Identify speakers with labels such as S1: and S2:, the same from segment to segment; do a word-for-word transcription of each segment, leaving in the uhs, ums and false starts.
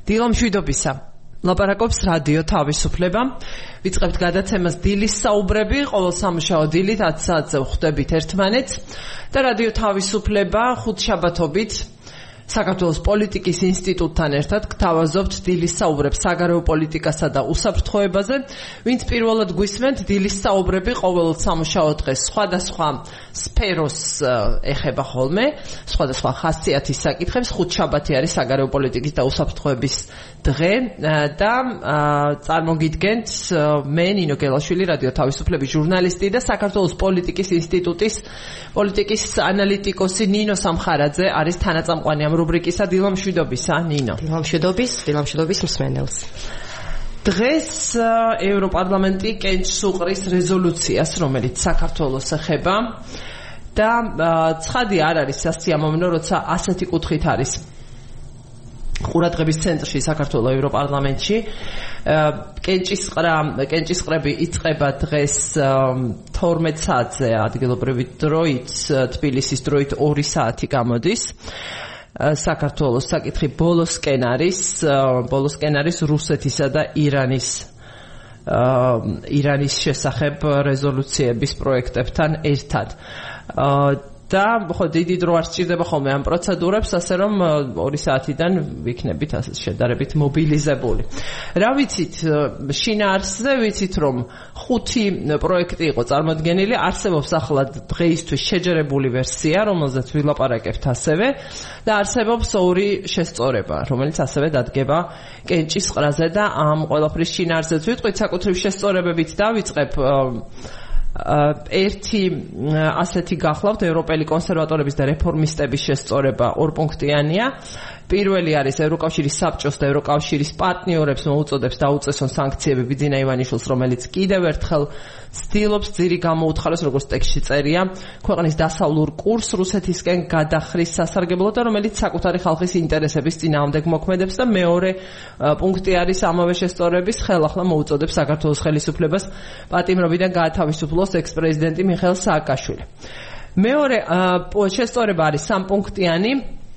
S1: დილო მშვიდობისა. ლაპარაკობს რადიო თავისუფლება. ვიწყებთ გადაცემას დილის საუბრები, ყოველ სამუშაო დილით ათი საათზე ვხვდებით ერთმანეთს და რადიო თავისუფლება ხუთშაბათობით საქართველოს პოლიტიკის ინსტიტუტთან ერთად გთავაზობთ დილის საუბრებს საგარეო პოლიტიკასა და უსაფრთხოებაზე. ვინც პირველად გვისმენთ, დილის საუბრები ყოველ სამუშაო დღეს სხვადასხვა სფეროს ეხება ხოლმე, სხვადასხვა ხასიათის საკითხებს. ხუთშაბათი არის საგარეო პოლიტიკის და უსაფრთხოების დღე და წარმოგიდგენთ მე ნინო გელაშვილი, რადიო თავისუფლების ჟურნალისტი და საქართველოს პოლიტიკის ინსტიტუტის პოლიტიკის ანალიტიკოსი ნინო სამხარაძე არის თანაწამყვანი ამ რუბრიკისა. დილო მშვიდობისა, ნინო.
S2: დილო მშვიდობის, დილო მშვიდობის მსმენელს.
S1: დღეს ევროპარლამენტი კენჭს უყრის რეზოლუციას, რომელიც საქართველოს ეხება და ცხადი არ არის სასიამოვნო, როცა ასეთი კუთხით არის ყურადღების ცენტრში საქართველოს ევროპარლამენტში. კენჭისყრა კენჭისყრები იწყება დღეს თორმეტ საათზე ადგილობრივი დროით, თბილისის დროით ორი საათი გამოდის. საქართველოს საკითხი ბოლოსკენ არის, ბოლოსკენ არის რუსეთისა და ირანის ირანის შესახებ რეზოლუციების პროექტებთან ერთად. და ხო დიდი დრო არ სჭირდება ხოლმე ამ პროცედურებს, ასე რომ ორი საათიდან ვიქნებით ასე შედარებით მობილიზებული. რა ვიცით შინაარსზე, ვიცით რომ ხუთი პროექტი იყო წარმოდგენილი, არსებობს ახლა დღეისთვის შეჯერებული ვერსია, რომელზეც ვილაპარაკებთ ასევე და არსებობს ორი შესწორება, რომელიც ასევე დადგება კენჭისყრაზე და ამ ყველაფრის შინაარსზეც ვიტყვით, საკუთრივ შესწორებებით დავიწყებ. ერთი ასეთი გახლავთ ევროპელი კონსერვატორების და რეფორმისტების შესწორება ორპუნქტიანია. პირველი არის ევროკავშირის საბჭოს და ევროკავშირის პარტნიორებს მოუწოდებს დაუწესონ სანქციები ბიძინა ივანიშვილს, რომელიც კიდევ ერთხელ ცდილობს ძირი გამოუთხაროს, როგორც ტექსტში წერია, ქვეყნის დასავლურ კურსს რუსეთისკენ გადახრის სასარგებლოდ და რომელიც საკუთარი ხალხის ინტერესების წინააღმდეგ მოქმედებს და მეორე პუნქტი არის ამავე შესწორების ხელახლა მოუწოდებს საქართველოს ხელისუფლებას პატიმრობიდან გაათავისუფლოს ექს-პრეზიდენტი მიხეილ სააკაშვილი. მეორე შესწორება არის სამპუნქტიანი.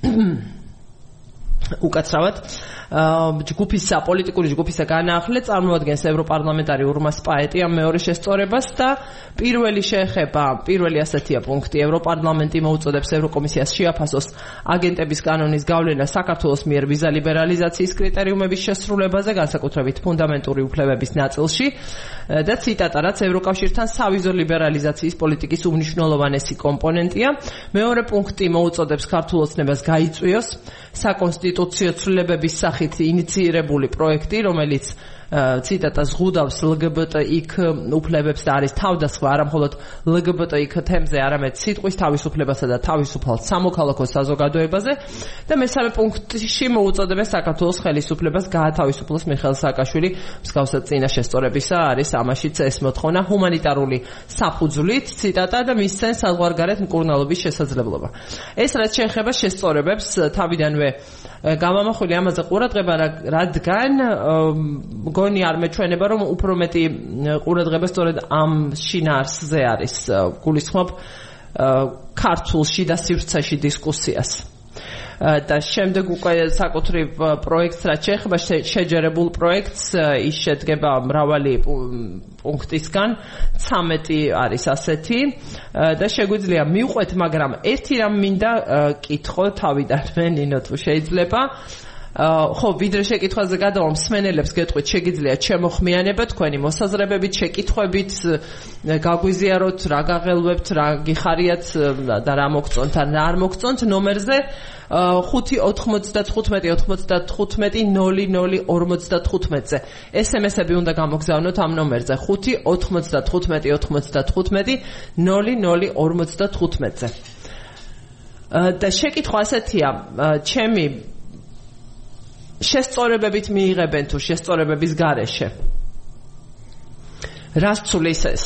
S1: უკაცრავად ჯგუფის პოლიტიკური ჯგუფის განაახლე წარმოადგენს ევროპარლამენტარი ურმას პაეტი ამ მეორე შესწორებას და პირველი შეეხება პირველი ასეთია პუნქტი ევროპარლამენტი მოუწოდებს ევროკომისიას შეაფასოს აგენტების კანონის გავლენა საქართველოს მიერ ვიზა ლიბერალიზაციის კრიტერიუმების შესრულებაზე, განსაკუთრებით ფუნდამენტური უფლებების ნაწილში და ციტატა, რაც ევროკავშირთან სავიზო ლიბერალიზაციის პოლიტიკის უმნიშვნელოვანესი კომპონენტია. მეორე პუნქტი მოუწოდებს ქართულ ოცნებას გაიწვიოს საკონსტიტუციო ცვლილებების სახით ინიცირებული პროექტი, რომელიც ციტატა ზღუდავს ლგბტიკ უფლებებს და არის თავდასხმა არა მხოლოდ ლგბტიკ თემზე, არამედ სიტყვის თავისუფლებასა და თავისუფალ სამოქალაქო საზოგადოებაზე და მესამე პუნქტში მოუწოდებენ საქართველოს ხელისუფლებას გაათავისუფლოს მიხეილ სააკაშვილი. მსგავსად წინა შესწორებისა არის ამაშიც ეს მოთხოვნა ჰუმანიტარული საფუძვლით, ციტატა და მისცენ საზღვარგარეთ მკურნალობის შესაძლებლობა. ეს რაც შეეხება შესწორებებს, თავიდანვე გამამახვილი ამაზე ყურადღება, რადგან მგონი არ მეჩვენება, რომ უფრო მეტი ყურადღება სწორედ ამ შინაარსზე არის გულისხმობ ქართულში და სივრცეში დისკუსიას. და შემდეგ უკვე საკუთრივ პროექტს რაც შეეხება შეჯერებულ პროექტს, ის შედგება მრავალი პუნქტისგან, ცამეტი არის ასეთი და შეგვიძლია მივყვეთ, მაგრამ ერთი რამ მინდა კითხო თავიდანვე, ნინო, თუ შეიძლება. ხო, ვიდრე შეკითხვაზე გადავალ, მსმენელებს გეტყვით, შეგიძლიათ შემოხმიანება თქვენი მოსაზრებებით, შეკითხვებით, გაგვიზიაროთ, რა გაღელვებთ, რა გიხარიათ და რა მოგწონთ ან რა არ მოგწონთ ნომერზე ხუთი ოთხმოცდათხუთმეტი ოცდათხუთმეტი ნული ნული ორმოცდათხუთმეტზე. ესემესები უნდა გამოგზავნოთ ამ ნომერზე ხუთი ოთხმოცდათხუთმეტი ოცდათხუთმეტი ნული ნული ორმოცდათხუთმეტზე. და შეკითხვა ასეთია, ჩემი შესწორებებით მიიღებენ თუ შესწორებების გარეშე. რას ცulis ეს?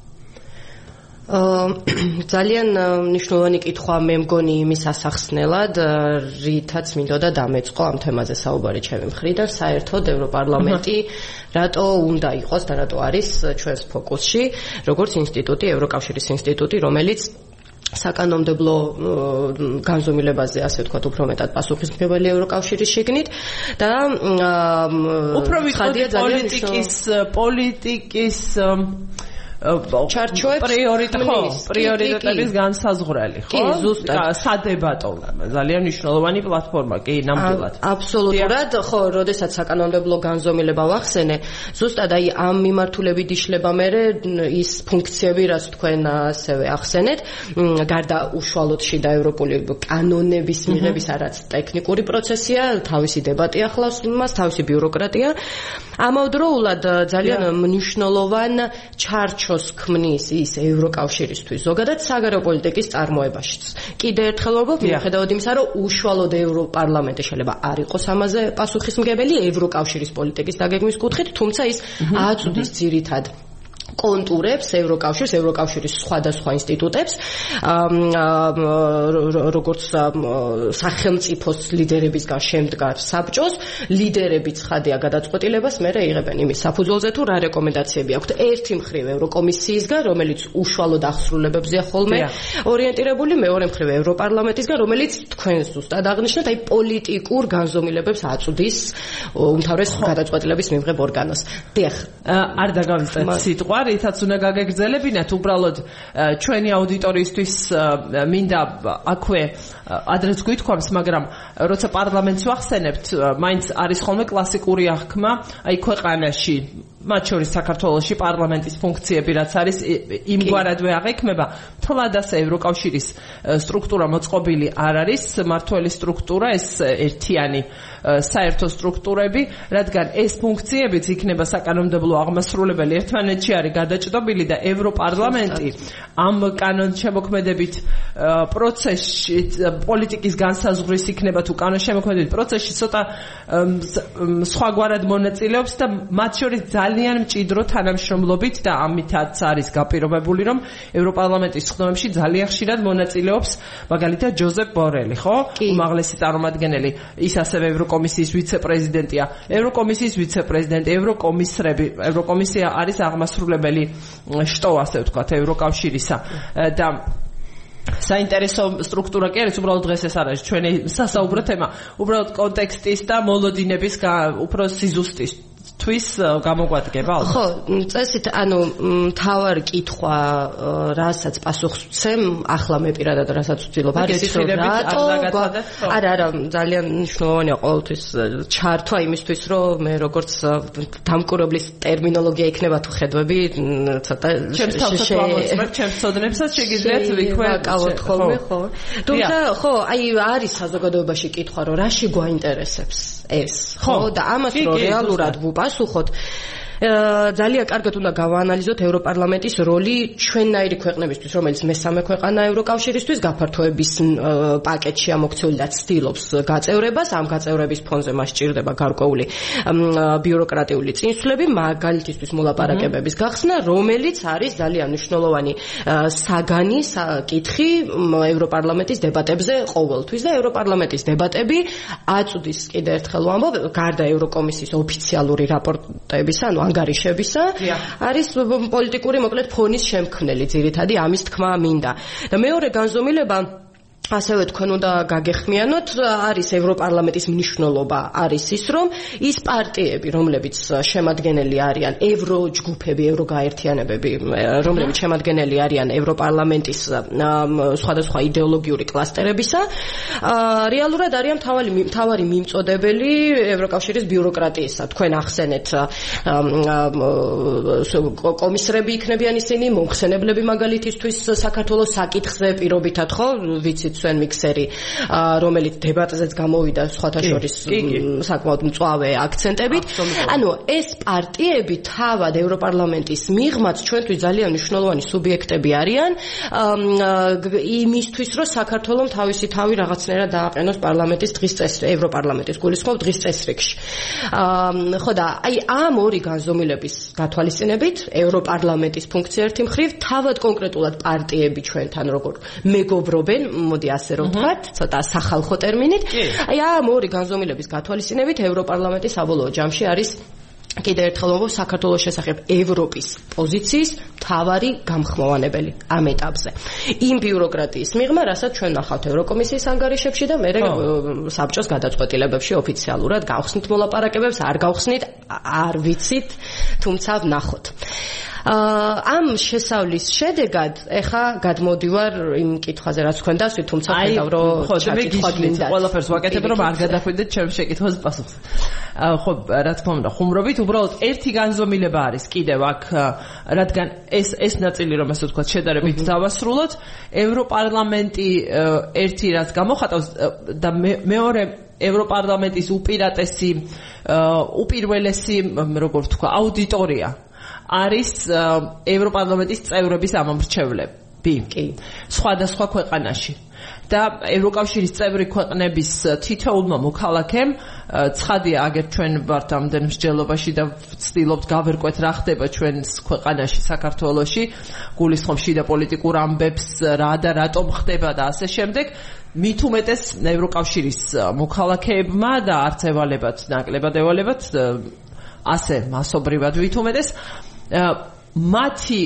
S2: ძალიან მნიშვნელოვანი კითხვა მე მგონი იმის ასახსნელად, რითაც მინდოდა დამეწყო ამ თემაზე საუბარი ჩემი მხრიდან. საერთოდ ევროპარლამენტი რატო უნდა იყოს და რატო არის ჩვენს ფოკუსში, როგორც ინსტიტუტი, ევროკავშირის ინსტიტუტი, რომელიც საკანონმდებლო განზომილებაზე, ასე ვთქვათ, უფრო მეტად პასუხისმგებელი ევროკავშირის შიგნით და
S1: უფრო ვიტყოდი პოლიტიკის პოლიტიკის
S2: ჩარჩოებს
S1: პრიორიტეტების განსაზღვრელი, ხო?
S2: კი, ზუსტად.
S1: სადებატო ძალიან მნიშვნელოვანი პლატფორმა, კი, ნამდვილად.
S2: აბსოლუტურად, ხო, როდესაც საკანონმდებლო განზომილება ვახსენე, ზუსტად აი ამ მიმართულებით იშლება მერე ის ფუნქციები, რაც თქვენ ასევე ახსენეთ, გარდა უშუალოდ შიდა ევროპული კანონების მიღების, რაც ტექნიკური პროცესია, თავისი დებატი ახლავს მას, თავისი ბიუროკრატია. ამავდროულად ძალიან მნიშვნელოვან ჩარჩოს ქმნის ის ევროკავშირისთვის ზოგადად საგარეო პოლიტიკის წარმოებაშიც. კიდე ერთხელ ვამბობ, მიუხედავად იმისა, რომ უშუალოდ ევროპარლამენტი შეიძლება არ იყოს ამაზე პასუხისმგებელი ევროკავშირის პოლიტიკის დაგეგმვის კუთხით, თუმცა ის აწვდის ძირითად კონტურებს ევროკავშირს, ევროკავშირის სხვადასხვა ინსტიტუტებს, როგორც სახელმწიფოს ლიდერებისგან შემდგარ საბჭოს, ლიდერები ცხადია გადაწყვეტილებას მერე იღებენ იმის საფუძველზე თუ რა რეკომენდაციები აქვთ. ერთი მხრივ ევროკომისიისგან, რომელიც უშუალოდ აღსრულებებზეა ხოლმე ორიენტირებული, მეორე მხრივ ევროპარლამენტისგან, რომელიც თქვენ ზუსტად აღნიშნეთ, აი პოლიტიკურ განზომილებებს აწვდის უმთავრეს გადაწყვეტილების მიღებ ორგანოს. დიახ,
S1: არ დაგავიწყეთ სიტყვა რითაც უნდა გაგეგრძელებინათ, უბრალოდ ჩვენი აუდიტორიისთვის მინდა აქვე ადრეც გვითქვამს, მაგრამ როცა პარლამენტს ვახსენებთ, მაინც არის ხოლმე კლასიკური აღქმა, აი ქვეყანაში, მათ შორის საქართველოში პარლამენტის ფუნქციები რაც არის, იმგვარადვე აღექმება, მთლად ასე ევროკავშირის სტრუქტურა მოწყობილი არ არის, მართველი სტრუქტურა, ეს ერთიანი საერთო სტრუქტურები, რადგან ეს ფუნქციებიც იქნება საკანონმდებლო აღმასრულებელი ერთმანეთში არის გადაჭრობილი და ევროპარლამენტი ამ კანონშემოქმედებით პროცესში პოლიტიკის განსაზღვრის იქნება თუ კანონშემოქმედებით პროცესში ცოტა სხვაგვარად მონაწილეობს და მათ შორის ძალიან მჭიდრო თანამშრომლობით და ამითაც არის გაპირობებული, რომ ევროპარლამენტის ხდომებში ძალიან ხშირად მონაწილეობს მაგალითად ჯოზეფ ბორელი, ხო? უმაღლესი წარმომადგენელი, ის ასევე ევროკომისიის ვიცე-პრეზიდენტია, ევროკომისიის ვიცე-პრეზიდენტი, ევროკომისრები, ევროკომისია არის აღმასრულებელი შტო, ასე ვთქვათ, ევროკავშირისა და საინტერესო სტრუქტურა კი არის, უბრალოდ დღეს ეს არის ჩვენი სასაუბრო თემა, უბრალოდ კონტექსტის და მოლოდინების უფრო სიზუსტის თვის გამოგვადგება?
S2: ხო, წესით, ანუ მთავარი კითხვა, რასაც პასუხს ვცემ, ახლა მე პირადად რასაც ვცდილობ, არის ის, რომ რატო არა, არა, ძალიან მნიშვნელოვანია ყოველთვის ჩართვა იმისთვის, რომ მე როგორც დამკვირვებლის ტერმინოლოგია იქნება თუ ხედვები, ცოტა
S1: ჩემს თავს ვამოწმებ, ჩემს ცოდნებსაც შეგიძლიათ ვიქვეყავოთ
S2: ხოლმე, ხო. თუმცა, ხო, აი არის საზოგადოებაში კითხვა, რომ რაში გვაინტერესებს ეს, ხო, და ამას რომ რეალურად ვუპასუხოთ, ძალიან კარგად უნდა გავაანალიზოთ ევროპარლამენტის როლი ჩვენნაირი ქვეყნებისთვის, რომელიც მესამე ქვეყანაა ევროკავშირისთვის, გაფართოების პაკეტში ამოქცეული და ცდილობს გაწევრებას, ამ გაწევრების ფონზე მას სჭირდება გარკვეული ბიუროკრატიული წინსვლები, მაგალითისთვის მოლაპარაკებების გახსნა, რომელიც არის ძალიან მნიშვნელოვანი საგანი კითხი ევროპარლამენტის დებატებზე ყოველთვის და ევროპარლამენტის დებატები აწვდის კიდევ ერთხელ ვამბობ, გარდა ევროკომისიის ოფიციალური რაპორტებისა, ანუ ანგარიშებისა, არის პოლიტიკური მოკლედ ფონის შემქმნელი ძირითადი ამის თქმა მინდა. და მეორე განზომილება ასევე თქვენ უნდა გაგეხმიანოთ, არის ევროპარლამენტის მნიშვნელობა არის ის, რომ ის პარტიები, რომლებიც შემადგენელი არიან ევროჯგუფები, ევროგაერთიანებები, რომლებიც შემადგენელი არიან ევროპარლამენტის სხვადასხვა იდეოლოგიური კლასტერებისა, რეალურად არიან მთავარი მიმწოდებელი ევროკავშირის ბიუროკრატიისა. თქვენ ახსენეთ კომისრები იქნებიან ისინი, მომხსენებლები მაგალითისთვის საქართველოს საკითხზე პირობითად, ხო, ვიცით ჩვენ მიქსერი, რომელიც დებატზეც გამოვიდა სხვათა შორის საკმაოდ მწვავე აქცენტებით. ანუ ეს პარტიები თავად ევროპარლამენტის მიღმაც ჩვენთვის ძალიან მნიშვნელოვანი სუბიექტები არიან იმისთვის, რომ საქართველოს თავისი თავი რაღაცნაირად დააყენოს პარლამენტის დღის წესრიგში, ევროპარლამენტის გულისხმობ დღის წესრიგში. ხო და აი ამ ორი განზომილების გათვალისწინებით ევროპარლამენტის ფუნქცია ერთი მხრივ, თავად კონკრეტულად პარტიები ჩვენთან როგორ მეგობრობენ, მოდი ასე რომ ვთქვათ, ცოტა სახალხო ტერმინით. აი ამ ორი განზომილების გათვალისწინებით ევროპარლამენტი საბოლოო ჯამში არის კიდევ ერთხელ ვამბობ საქართველოს შესახებ ევროპის პოზიციის მთავარი გამხმოვანებელი ამ ეტაპზე. იმ ბიუროკრატიის მიღმა, რასაც ჩვენ ნახავთ ევროკომისიის ანგარიშებში და მერე საბჭოს გადაწყვეტილებებში ოფიციალურად გავხსნით მოლაპარაკებებს, არ გავხსნით, არ ვიცით, თუმცა ვნახოთ. ამ შესავლის შედეგად ეხა გადმოდივარ იმ კითხვაზე რაც თქვენ დასვით, თუმცა ხედავ რომ ჩაკითხვა გინდა.
S1: ყველაფერს ვაკეთებ რომ არ გადახვიდეთ ჩემ შეკითხვას პასუხს. ხო, რა თქმა უნდა, ხუმრობით უბრალოდ ერთი განზომილება არის კიდევ აქ, რადგან ეს ეს ნაწილი რომ ასე ვთქვათ შედარებით დავასრულოთ, ევროპარლამენტი ერთი რაც გამოხატავს და მეორე ევროპარლამენტის უპირატესი უპირველესი როგორ ვთქვა აუდიტორია არის ევროპარლამენტის წევრების ამომრჩევლები კი სხვადასხვა ქვეყანაში და ევროკავშირის წევრი ქვეყნების თითოეულმა მოქალაქემ ცხადია აგერ ჩვენ ვართ ამდენ მსჯელობაში და ვცდილობთ გავერკვეთ რა ხდება ჩვენს ქვეყანაში საქართველოში გულისხმობ შიდა პოლიტიკურ ამბებს რა და რატომ ხდება და ასე შემდეგ მით უმეტეს ევროკავშირის მოქალაქეებმა და არც ევალებათ ნაკლებად ევალებათ ასე მასობრივად ვითომ უმეტეს მათი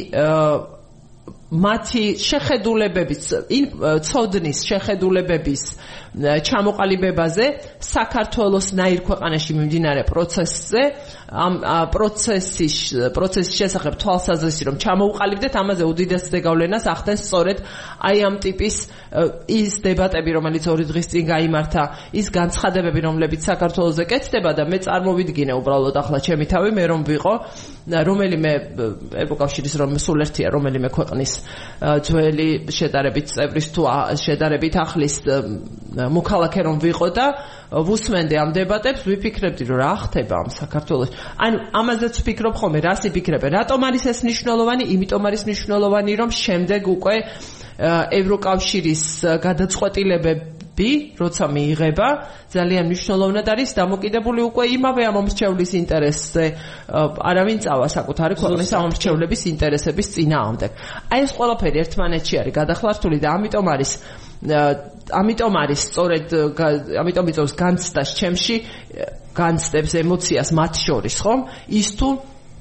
S1: მათი შეხედულებების ცოდნის შეხედულებების ჩამოყალიბებაზე საქართველოს ნაირ ქვეყანაში მიმდინარე პროცესზე ამ პროცესის პროცესის შესახებ თვალსაზრისი რომ ჩამოუყალიბდეთ ამაზე უდიდეს ზეგავლენას ახდენს სწორედ აი ამ ტიპის ის დებატები რომელიც ორი დღის წინ გაიმართა ის განცხადებები რომლებიც საქართველოზე კეთდება და მე წარმოვიდგინე უბრალოდ ახლა ჩემი თავი მე რომ ვიყო რომელიმე ევროკავშირის რომ სულ ერთია რომელიმე ქვეყნის ძველი შედარებით წევრის თუ შედარებით ახლის მოქალაქე რომ ვიყო და ვუსმენდი ამ დებატებს ვიფიქრებდი რომ რა ხდება ამ საქართველოში ანუ ამაზეც ვფიქრობ ხოლმე რას იფიქრებენ რატომ არის ეს მნიშვნელოვანი იმიტომ არის მნიშვნელოვანი რომ შემდეგ უკვე ევროკავშირის გადაწყვეტილებები როცა მიიღება ძალიან მნიშვნელოვნად არის დამოკიდებული უკვე იმავე ამომრჩევლის ინტერესზე არავინ წავა საკუთარი ქვეყნის ამომრჩევლების ინტერესების წინააღმდეგ აი ეს ყველაფერი ერთმანეთში არის გადახლართული და ამიტომ არის ამიტომ არის სწორედ ამიტომ იწევს განცდას ჩემში განცდებს ემოციას მათ შორის ხომ ის თუ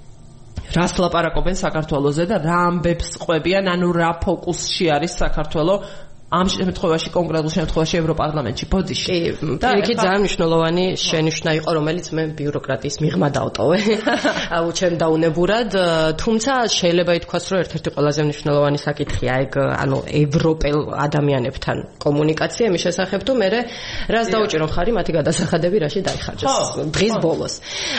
S1: რას ლაპარაკობენ საქართველოზე და რა ამბებს ყვებიან ანუ რა ფოკუსში არის საქართველო ამ შემთხვევაში კონკრეტულ შემთხვევაში ევროპარლამენტში ბოდიში
S2: და იქ ძალიან მნიშვნელოვანი შენიშვნა იყო რომელიც მე ბიუროკრატიის მიღმა დავტოვე აუ ჩემ დაუნებურად თუმცა შეიძლება ითქვას რომ ერთ-ერთი ყველაზე მნიშვნელოვანი საკითხია ეგ ანუ ევროპელ ადამიანებთან კომუნიკაცია იმის შესახებ თუ მე რას დაუჭირო ხარი მათი გადასახადები რაში დაიხარჯეს დღის ბოლოს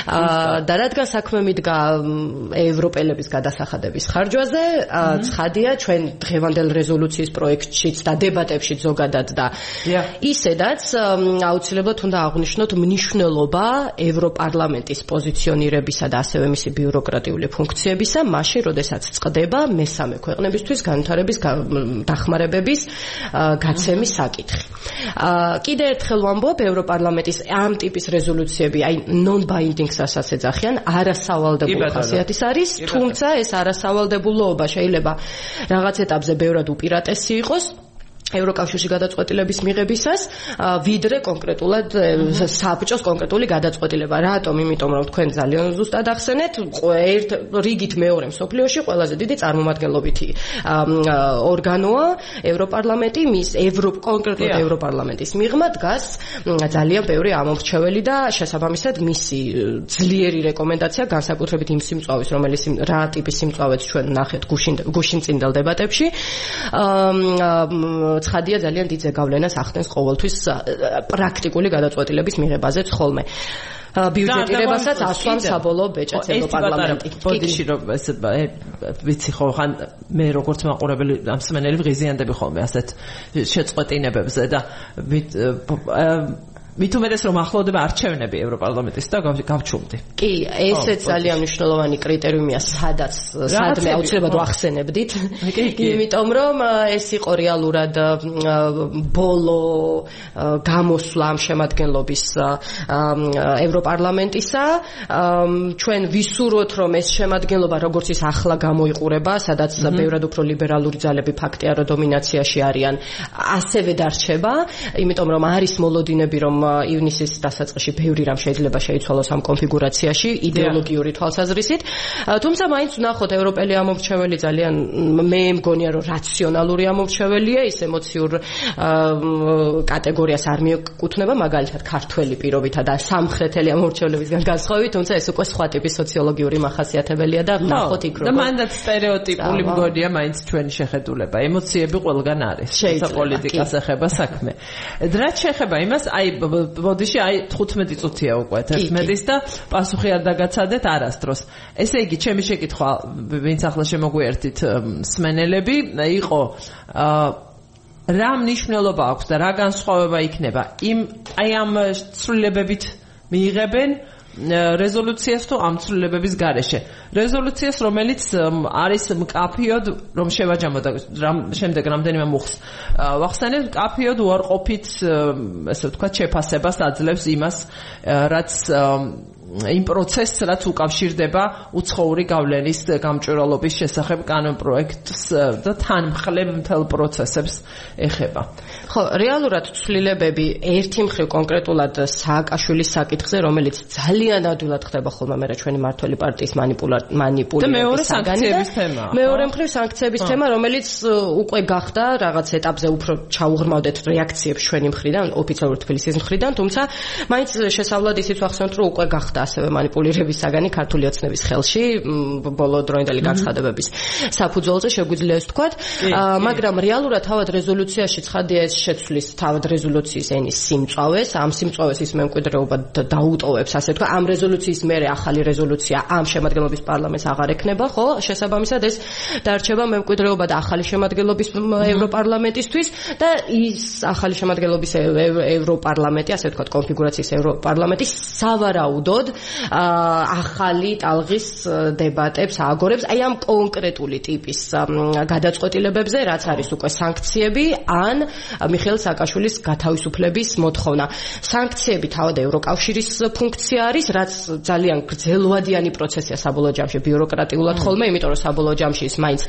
S2: და რადგან საქმე მიდგა ევროპელების გადასახადების ხარჯვაზე ცხადია ჩვენ დღევანდელ რეზოლუციის პროექტშიც და დებატებში ზოგადად და ისედაც აუცილებლად უნდა აღვნიშნოთ მნიშვნელობა ევროპარლამენტის პოზიციონირებისა და ასევე მისი ბიუროკრატიული ფუნქციებისა მაშინ როდესაც წყდება მესამე ქვეყნებისთვის განვითარების დახმარებების გაცემის საკითხი. კიდე ერთხელ ვამბობ ევროპარლამენტის ამ ტიპის რეზოლუციები აი non-binding-სასაც ეძახიან არასავალდებულო ხასიათის არის თუმცა ეს არასავალდებულობა შეიძლება რაღაც ეტაპზე ბევრად უპირატესი იყოს ევროკავშირში გადაწყვეტილების მიღებისას ვიდრე კონკრეტულად საბჭოს კონკრეტული გადაწყვეტილება. რატომ? იმიტომ რომ თქვენ ძალიან ზუსტად ახსენეთ, ერთ რიგით მეორე მსოფლიოში ყველაზე დიდი წარმომადგენლობითი ორგანოა ევროპარლამენტი, მის ევროპ კონკრეტულად ევროპარლამენტის მიღმა დგას ძალიან ბევრი ამომრჩეველი და შესაბამისად მისი ძლიერი რეკომენდაცია განსაკუთრებით იმ სიმწვავის, რომელიც რა ტიპის სიმწვავეც ჩვენ ნახეთ გუშინ გუშინ წინდელ დებატებში ცხადია ძალიან დიდ ზეგავლენას ახდენს ყოველთვის პრაქტიკული გადაწყვეტილების მიღებაზეც ხოლმე. ბიუჯეტირებასაც ასვამს საბოლოო ბეჭედს ევროპარლამენტი.
S1: ბოდიში რომ ეს ვიცი ხო ხან მე როგორც მაყურებელი ამ სმენელი ვღიზიანდები ხოლმე ასეთ შეწყვეტინებებზე და მით უმეტეს რომ ახლოვდება არჩევნები ევროპარლამენტის და გავჩუმდი.
S2: კი, ესეც ძალიან მნიშვნელოვანი კრიტერიუმია, სადაც სადმე აუცილებლად ვახსენებდით. იმიტომ რომ ეს იყო რეალურად ბოლო გამოსვლა ამ შემადგენლობის ევროპარლამენტისა. ჩვენ ვისურვოთ რომ ეს შემადგენლობა როგორც ის ახლა გამოიყურება, სადაც ბევრად უფრო ლიბერალური ძალები ფაქტია რომ დომინაციაში არიან, ასევე დარჩება, იმიტომ რომ არის მოლოდინები რომ ივნისის დასაწყისში ბევრი რამ შეიძლება შეიცვალოს ამ კონფიგურაციაში იდეოლოგიური თვალსაზრისით. თუმცა მაინც ვნახოთ ევროპელი ამომრჩეველი ძალიან მე მგონია რომ რაციონალური ამომრჩეველია, ის ემოციურ კატეგორიას არ მიეკუთვნება, მაგალითად ქართველი პირობითა და სამხრეთელი ამომრჩევლებისგან განსხვავებით, თუმცა ეს უკვე სხვა ტიპის სოციოლოგიური მახასიათებელია და ვნახოთ იქ
S1: როგორ და მანდაც სტერეოტიპული მგონია მაინც ჩვენი შეხედულება. ემოციები ყველგან არის. თუმცა პოლიტიკას ეხება საქმე. რაც შეეხება იმას, აი ბოდიში აი თხუთმეტი წუთია უკვე თერთმეტის და პასუხი არ დაგაცადეთ არასდროს. ესე იგი, ჩემი შეკითხვა, ვინც ახლა შემოგვიერთით მსმენელები, იყო რა მნიშვნელობა აქვს და რა განსხვავება იქნება იმ აი ამ ცვლილებებით მიიღებენ რეზოლუციას თუ ამ ცვლილებების გარეშე. რეზოლუციას, რომელიც არის მკაფიოდ, რომ შევაჯამოთ შემდეგ რამდენიმე მუხს ვახსენეთ, მკაფიოდ უარყოფით, ესე ვთქვათ, შეფასებას აძლევს იმას, რაც იმ პროცესს, რაც უკავშირდება უცხოური გავლენის გამჭვირვალობის შესახებ კანონპროექტს და თანმხლებ მთელ პროცესებს ეხება.
S2: ხო, რეალურად ცვლილებები ერთი მხრივ კონკრეტულად სააკაშვილის საკითხზე, რომელიც ძალიან ადვილად ხდება ხოლმე მე ჩვენი მმართველი პარტიის მანიპულირების
S1: საგანიც თემა.
S2: მეორე მხრივ სანქციების თემა, რომელიც უკვე გახდა რაღაც ეტაპზე უფრო ჩაუღრმავდეთ რეაქციებს ჩვენი მხრიდან, ოფიციალურ თბილისის მხრიდან, თუმცა მაინც შესავლად ისიც ვახსენოთ, რომ უკვე გახდა ასევე მანიპულირების საგანი ქართული ოცნების ხელში ბოლო დროინდელი განცხადებების საფუძველზე შეგვიძლია ეს ვთქვათ, მაგრამ რეალურად თავად რეზოლუციაში ცხადია ეს შეცვლის თავად რეზოლუციის ენის სიმწვავეს, ამ სიმწვავეს ის მემკვიდრეობა დაუტოვებს, ასე ვთქვათ, ამ რეზოლუციის მერე ახალი რეზოლუცია ამ შემადგენლობის პარლამენტს აღარ ექნება, ხო? შესაბამისად ეს დარჩება მემკვიდრეობა და ახალი შემადგენლობის ევროპარლამენტისთვის და ის ახალი შემადგენლობის ევროპარლამენტი, ასე ვთქვათ, კონფიგურაციის ევროპარლამენტი სავარაუდოდ ახალი ტალღის დებატებს ააგორებს აი ამ კონკრეტული ტიპის გადაწყვეტილებებზე, რაც არის უკვე სანქციები ან მიხეილ სააკაშვილის გათავისუფლების მოთხოვნა. სანქციები თავად ევროკავშირის ფუნქცია არის, რაც ძალიან გრძელვადიანი პროცესია საბოლოო ჯამში ბიუროკრატიულად ხოლმე, იმიტომ რომ საბოლოო ჯამში ის მაინც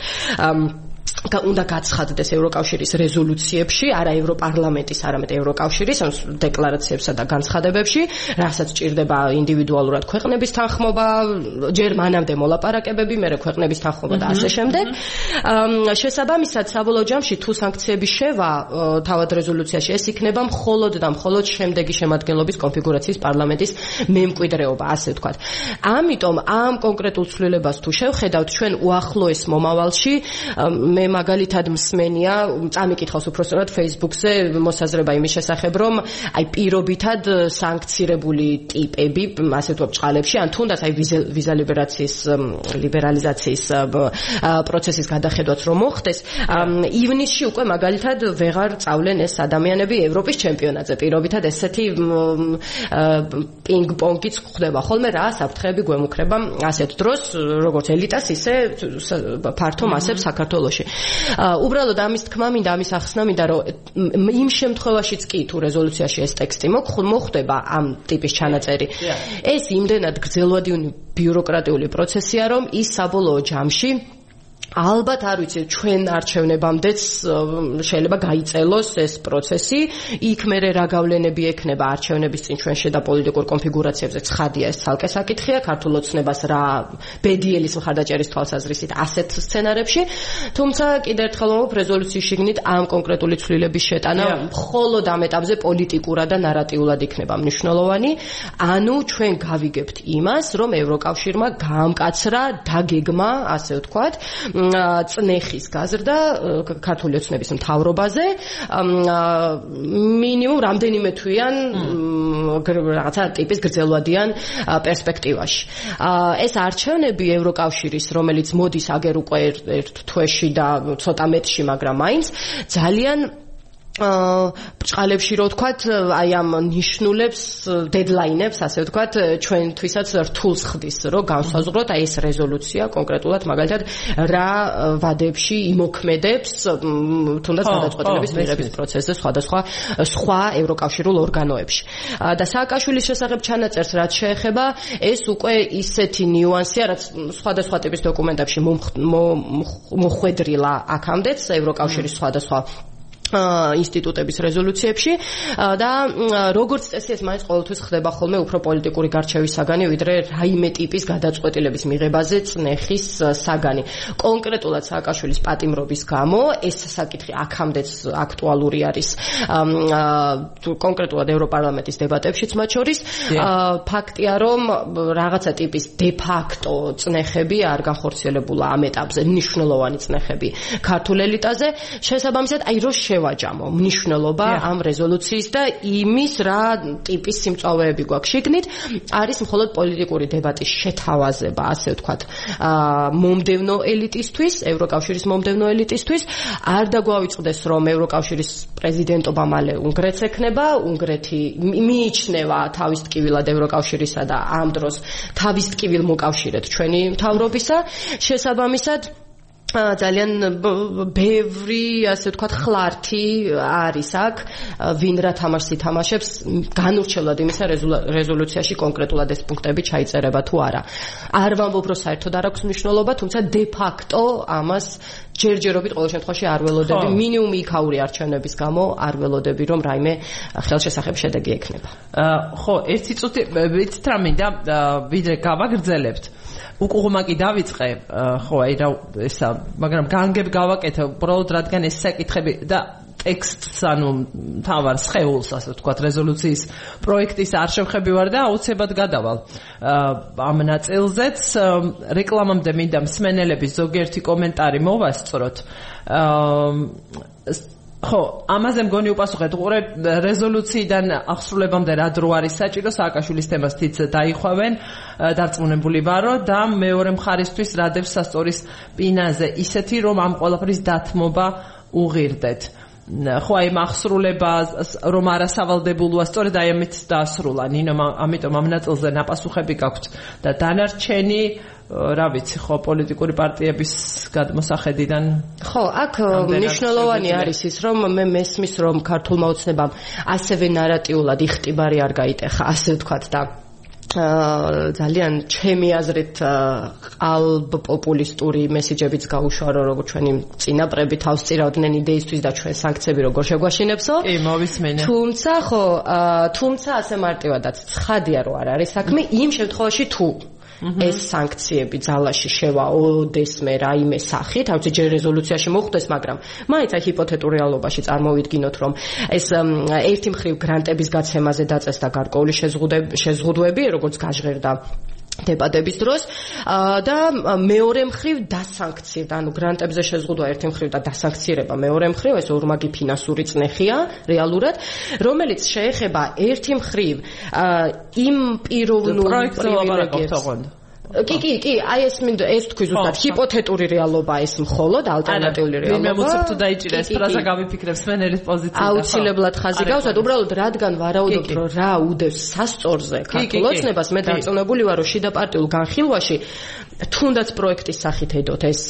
S2: უნდა გაცხადდეს ევროკავშირის რეზოლუციებში, არა ევროპარლამენტის, არამედ ევროკავშირის დეკლარაციებსა და განცხადებებში, რასაც ჭირდება ინდივიდუალურად ქვეყნების თანხმობა, ჯერ მანამდე მოლაპარაკებები, მერე ქვეყნების თანხმობა და ასე შემდეგ. შესაბამისად, საბოლოო ჯამში თუ სანქციების შევა თავად რეზოლუციაში, ეს იქნება მხოლოდ და მხოლოდ შემდეგი შემადგენლობის კონფიგურაციის პარლამენტის მემკვიდრეობა, ასე ვთქვათ. ამიტომ ამ კონკრეტულ ცვლილებას თუ შევხედავთ, ჩვენ უახლოეს მომავალში მე მაგალითად მსმენია, წამიკითხავს უბრალოდ Facebook-ზე მოსაზრება იმის შესახებ, რომ აი პირობითად სანქცირებული ტიპები, ასე ვთქვათ, ჭყალებში, ან თუნდაც აი ვიზა ლიბერაციის ლიბერალიზაციის პროცესის გადახედვაც რომ მოხდეს, ივნისში უკვე მაგალითად ვეღარ წავლენ ეს ადამიანები ევროპის ჩემპიონატზე. პირობითად ესეთი პინგ-პონგიც ხდება ხოლმე, რა საფრთხეები გვემუქრება ასეთ დროს, როგორც ელიტას, ისე ფართო მასებს საქართველოში. უბრალოდ ამის თქმა მინდა, ამის ახსნა მინდა, რომ იმ შემთხვევაშიც კი თუ რეზოლუციაში ეს ტექსტი მოხდება ამ ტიპის ჩანაწერი, ეს იმდენად გრძელვადიანი ბიუროკრატიული პროცესია, რომ ის საბოლოო ჯამში ალბათ არ ვიცი, ჩვენ არჩევნებამდეც შეიძლება გაიწელოს ეს პროცესი, იქ მერე რა გავლენები ექნება არჩევნების წინ ჩვენ შედა პოლიტიკურ კონფიგურაციებზე, ცხადია ეს ცალკე საკითხია, ქართულ ოცნებას რა ბედიელის მხარდაჭერის თვალსაზრისით ასეთ სცენარებში, თუმცა კიდევ ერთხელ ვამბობ, რეზოლუციის შიგნით ამ კონკრეტული ცვლილებების შეტანა მხოლოდ ამ ეტაპზე პოლიტიკურად და ნარატიულად იქნება მნიშვნელოვანი, ანუ ჩვენ გავიგებთ იმას, რომ ევროკავშირმა გაამკაცრა დაგეგმა, ასე ვთქვათ, წნეხის გაზრდა ქართული ოცნების მთავრობაზე მინიმუმ რამდენიმე თვიან რაღაცა ტიპის გრძელვადიან პერსპექტივაში. ეს არჩევნები ევროკავშირის, რომელიც მოდის აგერ უკვე ერთ თვეში და ცოტა მეტში, მაგრამ მაინც ძალიან ბრჭყალებში რო ვთქვათ, აი ამ ნიშნულებს, დედლაინებს, ასე ვთქვათ, ჩვენთვისაც რთულს ხდის, რომ განსაზღვროთ აი ეს რეზოლუცია კონკრეტულად მაგალითად რა ვადებში იმოქმედებს, თუნდაც გადაწყვეტილების მიღების პროცესზე სხვადასხვა სხვა ევროკავშირულ ორგანოებში. და სააკაშვილის შესახებ ჩანაწერს რაც შეეხება, ეს უკვე ისეთი ნიუანსია, რაც სხვადასხვა ტიპის დოკუმენტებში მოხვედრილა აქამდეც ევროკავშირის სხვადასხვა ინსტიტუტების რეზოლუციებში და როგორც წესი ეს მაინც ყოველთვის ხდება ხოლმე უფრო პოლიტიკური გარჩევის საგანი ვიდრე რაიმე ტიპის გადაწყვეტილების მიღებაზე წნეხის საგანი. კონკრეტულად სააკაშვილის პატიმრობის გამო ეს საკითხი აქამდეც აქტუალური არის კონკრეტულად ევროპარლამენტის დებატებშიც მათ შორის. ფაქტია რომ რაღაცა ტიპის დე ფაქტო წნეხები არ განხორციელებულა ამ ეტაპზე, მნიშვნელოვანი წნეხები ქართულ ელიტაზე. შესაბამისად აი რო შევაჯამო მნიშვნელობა ამ რეზოლუციის და იმის რა ტიპის სიმწვავეები გვაქვს შიგნით, არის მხოლოდ პოლიტიკური დებატის შეთავაზება, ასე ვთქვათ, მომდევნო ელიტისთვის, ევროკავშირის მომდევნო ელიტისთვის. არ დაგვავიწყდეს რომ ევროკავშირის პრეზიდენტობა მალე უნგრეთს ექნება, უნგრეთი მიიჩნევა თავის ტკივილად ევროკავშირისა და ამ დროს თავის ტკივილ მოკავშირედ ჩვენი მთავრობისა. შესაბამისად ძალიან ბევრი, ასე ვთქვათ, ხლართი არის აქ, ვინ რა თამაშს ითამაშებს, განურჩევლად იმისა რეზოლუციაში კონკრეტულად ეს პუნქტები ჩაიწერება თუ არა. არ ვამბობ, რომ საერთოდ არ აქვს მნიშვნელობა, თუმცა დე ფაქტო ამას ჯერჯერობით ყოველ შემთხვევაში არ ველოდები, მინიმუმ იქაური არჩევნების გამო არ ველოდები, რომ რაიმე ხელშესახებ შედეგი ექნება.
S1: ხო, ერთი წუთი ვიცით რა მინდა, ვიდრე გავაგრძელებთ. უკუღმა კი დავიწყე, ხო, აი რა ესა, მაგრამ განგებ გავაკეთე, უბრალოდ რადგან ეს საკითხები და ტექსტს, ანუ თავარ სხეულს, ასე ვთქვათ, რეზოლუციის პროექტის არ შევხები ვარ და აუცილებლად გადავალ ამ ნაწილზეც. რეკლამამდე მინდა მსმენელების ზოგიერთი კომენტარი მოვასწროთ. ხო, ამაზე მგონი უპასუხეთ. უყურე რეზოლუციიდან აღსრულებამდე რა დრო არის საჭირო, სააკაშვილის თემას თიც დაიხვევენ, დარწმუნებული ვარო და მეორე მხარისთვის რადევს სასწორის პინაზე ისეთი, რომ ამ ყველაფრის დათმობა უღირდეთ. ხო, აი აღსრულება რომ არასავალდებულოა, სწორედ აი ამით დაასრულა ნინო, ამიტომ ამ ნაწილზე ნაპასუხები გაქვთ და დანარჩენი რა ვიცი, ხო, პოლიტიკური პარტიების გადმოსახედიდან.
S2: ხო, აქ მნიშვნელოვანი არის ის, რომ მე მესმის, რომ ქართულმა ოცნებამ ასევე ნარატიულად იხტიბარი არ გაიტეხა, ასე ვთქვათ და ძალიან ჩემი აზრით ყალბ პოპულისტური მესიჯებიც გაუშვა, როგორც ჩვენი წინაპრები თავს წირავდნენ იდეისთვის და ჩვენ სანქციები როგორ შეგვაშინებსო.
S1: კი, მოვისმენე.
S2: თუმცა, ხო, თუმცა ასე მარტივადაც ცხადია, რომ არ არის საქმე იმ შემთხვევაში თუ ეს სანქციები ძალაში შევაოდესმე რაიმე სახით, არ ვიცი, ჯერ რეზოლუციაში მოხვდეს, მაგრამ მაინც აი ჰიპოთეტურ რეალობაში წარმოვიდგინოთ, რომ ეს ერთი მხრივ გრანტების გაცემაზე დაწესდა გარკვეული შეზღუდვები, როგორც გაჟღერდა დებატების დროს და მეორე მხრივ დასანქცირდა, ანუ გრანტებზე შეზღუდვა ერთი მხრივ და დასანქცირება მეორე მხრივ, ეს ორმაგი ფინანსური წნეხია რეალურად, რომელიც შეეხება ერთი მხრივ იმ პიროვნულ პრივილეგიებს. კი, კი, კი, აი ეს მინდა ეს თქვი ზუსტად ჰიპოთეტური რეალობა ეს მხოლოდ ალტერნატიული რეალობა.
S1: მე მოცებ თუ დაიჭირა ეს ფრაზა გავიფიქრებს მენელის პოზიციიდან.
S2: აუცილებლად ხაზი გავსად, უბრალოდ რადგან ვარაუდობთ, რომ რა უდევს სასწორზე ქართულ ოცნებას, მე დარწმუნებული ვარ, რომ შიდა პარტიულ განხილვაში თუნდაც პროექტის სახით ედოთ ეს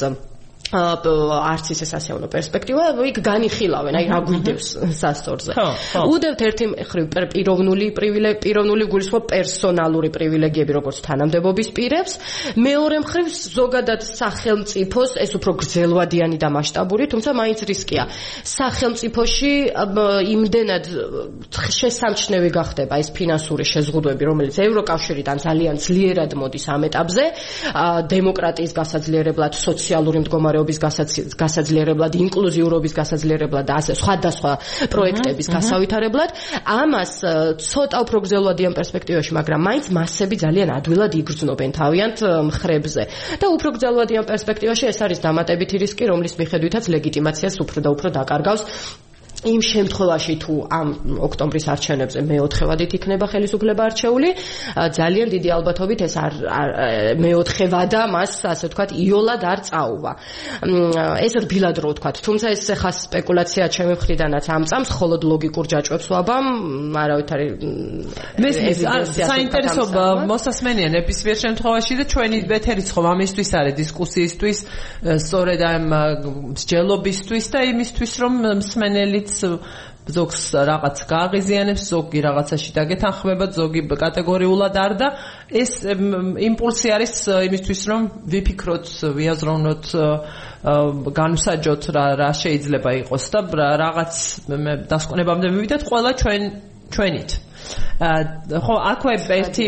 S2: არც ისე სასიამოვნო პერსპექტივა, იქ განიხილავენ, აი რა გვიდევს სასწორზე. უდევთ ერთი მხრივ პიროვნული პრივილეგი, პიროვნული გულისხმობ პერსონალური პრივილეგიები, როგორც თანამდებობის პირებს, მეორე მხრივ ზოგადად სახელმწიფოს, ეს უფრო გრძელვადიანი და მასშტაბური, თუმცა მაინც რისკია. სახელმწიფოში იმდენად შესამჩნევი გახდება ეს ფინანსური შეზღუდვები, რომელიც ევროკავშირიდან ძალიან ძლიერად მოდის ამ ეტაპზე, დემოკრატიის გასაძლიერებლად, სოციალური მდგომარეობის გასაძლიერებლად, ინკლუზიურობის გასაძლიერებლად და ასე სხვადასხვა პროექტების გასავითარებლად. ამას ცოტა უფრო გრძელვადიან პერსპექტივაში, მაგრამ მაინც მასები ძალიან ადვილად იგრძნობენ თავიანთ მხრებზე. და უფრო გრძელვადიან პერსპექტივაში ეს არის დამატებითი რისკი, რომლის მიხედვითაც ლეგიტიმაციას უფრო და უფრო დაკარგავს. იმ შემთხვევაში თუ ამ ოქტომბრის არჩევნებზე მეოთხევადით იქნება ხელისუფლება არჩეული, ძალიან დიდი ალბათობით ეს არ მეოთხევა და მას, ასე ვთქვათ, იოლად არ წაუვა. ეს რბილად რო ვთქვათ, თუმცა ეს ხა სპეკულაცია ჩემი მხრიდანაც ამ წამს მხოლოდ ლოგიკურ ჯაჭვებს ვაბამ, არავითარი
S1: მესმის საინტერესო მოსასმენია ნებისმიერ შემთხვევაში და ჩვენი ეთერიც ხომ ამისთვის არის დისკუსიისთვის, სწორედ ამ მსჯელობისთვის და იმისთვის, რომ მსმენელი ზოგს რაღაც გააღიზიანებს, ზოგი რაღაცაში დაგეთანხმება, ზოგი კატეგორიულად არ და ეს იმპულსი არის იმისთვის, რომ ვიფიქროთ, ვიაზროვნოთ, განვსაჯოთ რა რა შეიძლება იყოს და რაღაც დასკვნებამდე მივიდეთ ყველა ჩვენ ჩვენით. ხო, აქვე ერთი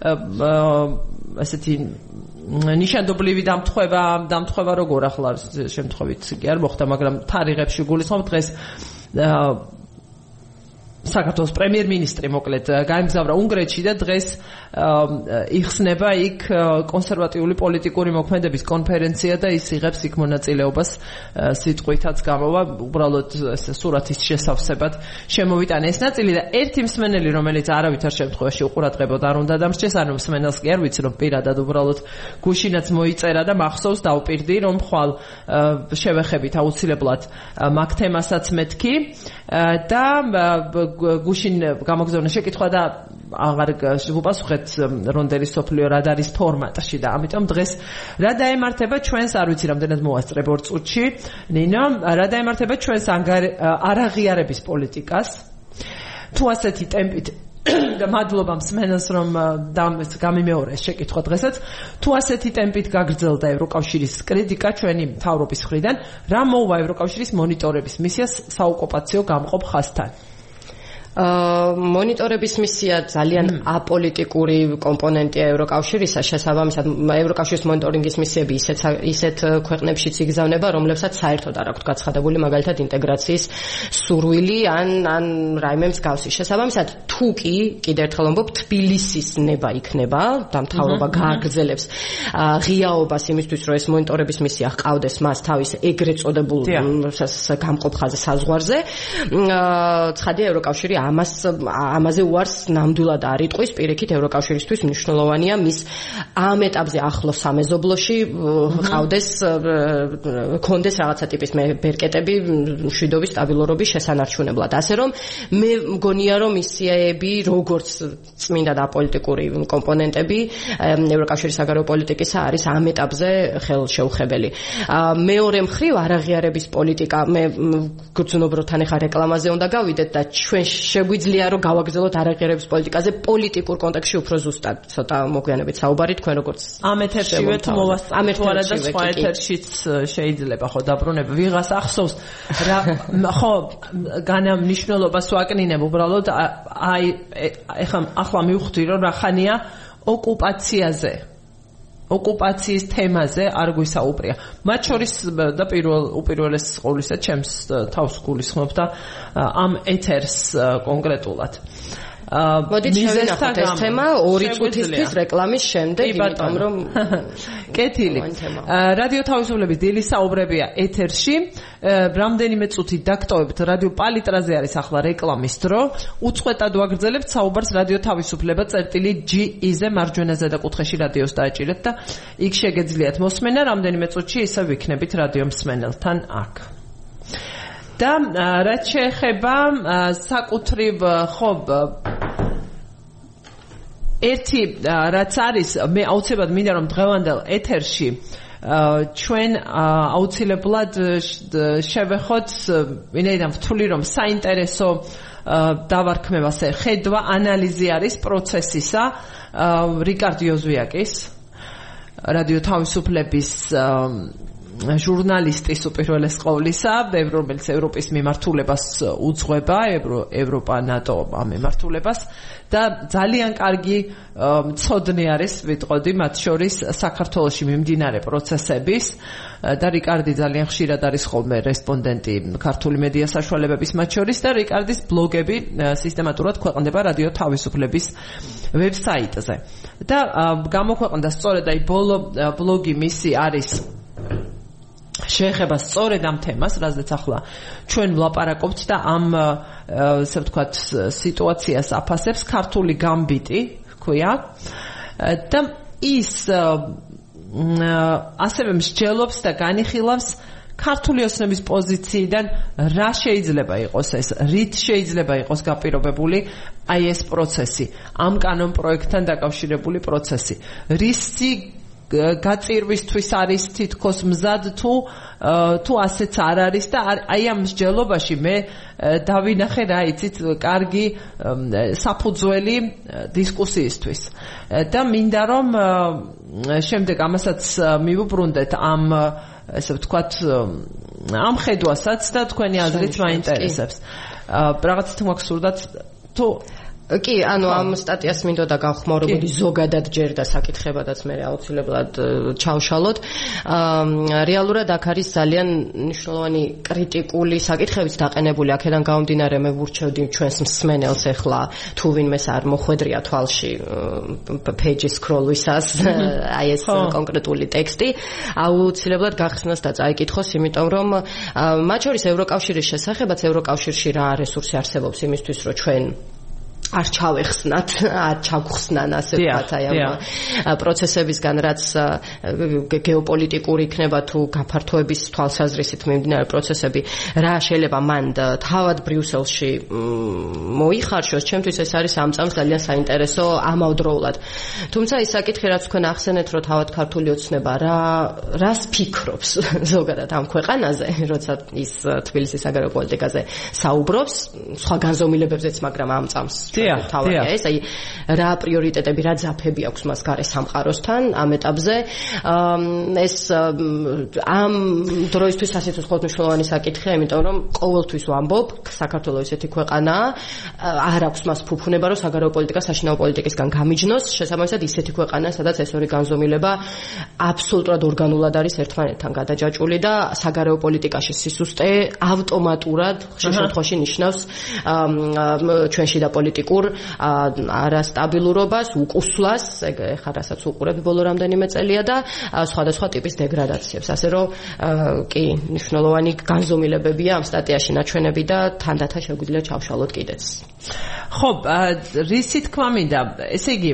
S1: ასეთი ნიშანდობლივი დამთხევა, დამთხევა როგორ ახლა შემთხვევით კი არ მოხდა, მაგრამ თარიღებში გულისხმობ დღეს საქართველოს პრემიერ-მინისტრი მოკლედ გაემგზავრა უნგრეთში და დღეს იხსნება იქ კონსერვატიული პოლიტიკური მოქმედების კონფერენცია და ის იღებს იქ მონაწილეობას სიტყვითაც გამოვა უბრალოდ სურათის შესავსებად შემოვიტანა ეს ნაწილი და ერთი მსმენელი რომელიც არავითარ შემთხვევაში უყურადღებოდ არ უნდა დამრჩეს ანუ მსმენელს კი არ ვიცი რომ პირადად უბრალოდ გუშინაც მოიწერა და მახსოვს დავპირდი რომ ხვალ შევეხებით აუცილებლად მაგ თემასაც მეთქი და გუშინ გამოგზავნა შეკითხვა და აღარ ვუპასუხეთ რონდელის სოფლიო რადარის ფორმატში და ამიტომ დღეს რა დაემართება ჩვენს არ ვიცი რამდენად მოვასწრებ ორ წუთში ნინო რა დაემართება ჩვენს არაღიარების პოლიტიკას თუ ასეთი ტემპით და მადლობა მსმენელს რომ გამიმეორეს შეკითხვა დღესაც თუ ასეთი ტემპით გაგრძელდა ევროკავშირის კრიტიკა ჩვენი მთავრობის მხრიდან რა მოუვა ევროკავშირის მონიტორების მისიას საოკუპაციო გამყოფ ხაზთან მონიტორების მისია ძალიან აპოლიტიკური კომპონენტია ევროკავშირისა შესაბამისად ევროკავშირის მონიტორინგის მისიები ისეთ ისეთ ქვეყნებშიც იგზავნება რომლებსაც საერთოდ არ აქვთ გაცხადებული მაგალითად ინტეგრაციის სურვილი ან ან რაიმე მსგავსი შესაბამისად თუ კი კიდევ ერთხელ ვამბობ თბილისის ნება იქნება და მთავრობა გააგრძელებს ღიაობას იმისთვის რომ ეს მონიტორების მისია ჰყავდეს მას თავის ეგრეთ წოდებულ გამყოფ ხაზზე საზღვარზე ცხადია ევროკავშირი ამას ამაზე უარს ნამდვილად არ იტყვის პირიქით ევროკავშირისთვის მნიშვნელოვანია მის ამ ეტაპზე ახლო სამეზობლოში ყავდეს კონდეს რაღაცა ტიპის ბერკეტები მშვიდობის სტაბილურობის შესანარჩუნებლად ასე რომ მე მგონია რომ მისიები როგორც წმინდა და პოლიტიკური კომპონენტები ევროკავშირის საგარეო პოლიტიკისა არის ამ ეტაპზე ხელშეუხებელი მეორე მხრივ არაღიარების პოლიტიკა მე გძნობ რომ თან ახლა რეკლამაზე უნდა გავიდეთ და ჩვენ შეგვიძლია რომ გავაგრძელოთ არაღიარების პოლიტიკაზე პოლიტიკურ კონტექსტში უფრო ზუსტად ცოტა მოგვიანებით საუბარი თქვენ როგორც ამ ეთერშივე თუ მოვასწრებთ თუ არა და სხვა ეთერშიც შეიძლება ხო დაბრუნება ვიღას ახსოვს რა ხო განამ მნიშვნელობას ვაკნინებ უბრალოდ აი ეხლა ახლა მივხვდი რომ რახანია ოკუპაციაზე ოკუპაციის თემაზე არ გვისაუბრია. მათ შორის და პირველ უპირველეს ყოვლისა ჩემს თავს გულისხმობ და ამ ეთერს კონკრეტულად.
S2: მოდით შევინახოთ ეს თემა ორი წუთისთვის რეკლამის შემდეგ, იმიტომ რომ
S1: კეთილი. რადიო თავისუფლების დილის საუბრებია ეთერში. რამდენიმე წუთი დაგტოვებთ რადიო პალიტრაზე არის ახლა რეკლამის დრო. უწყვეტად ვაგრძელებთ საუბარს რადიო თავისუფლება წერტილი ჯი ი-ზე მარჯვენა ზედაკუთხეში რადიოს დააჭირეთ და იქ შეგეძლიათ მოსმენა. რამდენიმე წუთში ისევ ვიქნებით რადიო მსმენელთან აქ. და რაც შეეხება საკუთრივ ხო ერთი რაც არის მე აუცილებლად მინდა რომ დღევანდელ ეთერში ჩვენ აუცილებლად შევეხოთ ვინაიდან ვთვლი რომ საინტერესო დავარქმევას ხედვა ანალიზი არის პროცესისა რიკარდ იოზვიაკის რადიო თავისუფლების ჟურნალისტის უპირველეს ყოვლისა, რომელიც ევროპის მიმართულებას უძღვება, ევროპა ნატო ამ მიმართულებას და ძალიან კარგი მცოდნე არის, ვიტყოდი, მათ შორის საქართველოში მიმდინარე პროცესების და რიკარდი ძალიან ხშირად არის ხოლმე რესპონდენტი ქართული მედია საშუალებების მათ შორის და რიკარდის ბლოგები სისტემატურად ქვეყნდება რადიო თავისუფლების ვებსაიტზე. და გამოქვეყნდა სწორედ აი ბოლო ბლოგი მისი არის შეეხება სწორედ ამ თემას, რაზეც ახლა ჩვენ ვლაპარაკობთ და ამ ესე ვთქვათ სიტუაციას აფასებს ქართული გამბიტი, ქვია. და ის ასევე მსჯელობს და განიხილავს ქართული ოცნების პოზიციიდან რა შეიძლება იყოს ეს, რით შეიძლება იყოს გაპირობებული აი ეს პროცესი, ამ კანონ პროექტთან დაკავშირებული პროცესი. რისი გაწირვისთვის არის თითქოს მზად თუ თუ ასეც არ არის და აი ამ მსჯელობაში მე დავინახე რა იცით კარგი საფუძველი დისკუსიისთვის და მინდა რომ შემდეგ ამასაც მივუბრუნდეთ ამ ესე ვთქვათ ამ ხედვასაც და თქვენი აზრიც მაინტერესებს რაღაც თუ მაქვს სურდათ თუ
S2: კი, ანუ ამ სტატიას მინდოდა გავხმაურებოდი ზოგადად ჯერ და საკითხებადაც მე აუცილებლად ჩავშალოთ. რეალურად აქ არის ძალიან მნიშვნელოვანი კრიტიკული საკითხებიც დაყენებული, აქედან გამომდინარე მე ვურჩევდი ჩვენს მსმენელს ახლა თუ ვინმეს არ მოხვედრია თვალში page scroll-ვისას აი ეს კონკრეტული ტექსტი, აუცილებლად გახსნას და წაიკითხოს, იმიტომ რომ მათ შორის ევროკავშირის შესახებაც ევროკავშირში რა რესურსი არსებობს იმისთვის, რომ ჩვენ არ ჩავეხსნათ, არ ჩავხსნან ასე ვთქვათ აი ამ პროცესებისგან, რაც გეოპოლიტიკური იქნება თუ გაფართოების თვალსაზრისით მიმდინარე პროცესები, რა შეიძლება მან თავად ბრიუსელში მოიხარშოს, ჩემთვის ეს არის ამ წამს ძალიან საინტერესო ამავდროულად. თუმცა ის საკითხი, რაც თქვენ ახსენეთ, რომ თავად ქართული ოცნება რა რას ფიქრობს ზოგადად ამ ქვეყანაზე, როცა ის თბილისის საგარეო პოლიტიკაზე საუბრობს, სხვა განზომილებებზეც, მაგრამ ამ წამს თავია ეს, აი რა პრიორიტეტები, რა ძაფები აქვს მას გარე სამყაროსთან ამ ეტაპზე. ეს ამ დროისთვის ასეთ უცხოეთ მნიშვნელოვანი საკითხია, იმიტომ რომ ყოველთვის ვამბობ, საქართველოს ესეთი ქვეყანაა, არ აქვს მას ფუფუნება, რომ საგარეო პოლიტიკა საშინაო პოლიტიკისგან გამიჯნოს, შესაბამისად ისეთი ქვეყანაა, სადაც ეს ორი განზომილება აბსოლუტურად ორგანულად არის ერთმანეთთან გადაჯაჭვული და საგარეო პოლიტიკაში სისუსტე ავტომატურად ხშირ შემთხვევაში ნიშნავს ჩვენში და პოლიტიკურ არასტაბილურობას, უკუსლას, ეხლა რასაც უყურებ ბოლო რამდენიმე წელია და სხვადასხვა ტიპის დეგრადაციებს. ასე რომ კი, მნიშვნელოვანი განზომილებებია ამ სტატიაში ნაჩვენები და თანდათან შეგვიძლია ჩავშალოთ კიდეც.
S1: ხო, რისი თქმა მინდა, ესე იგი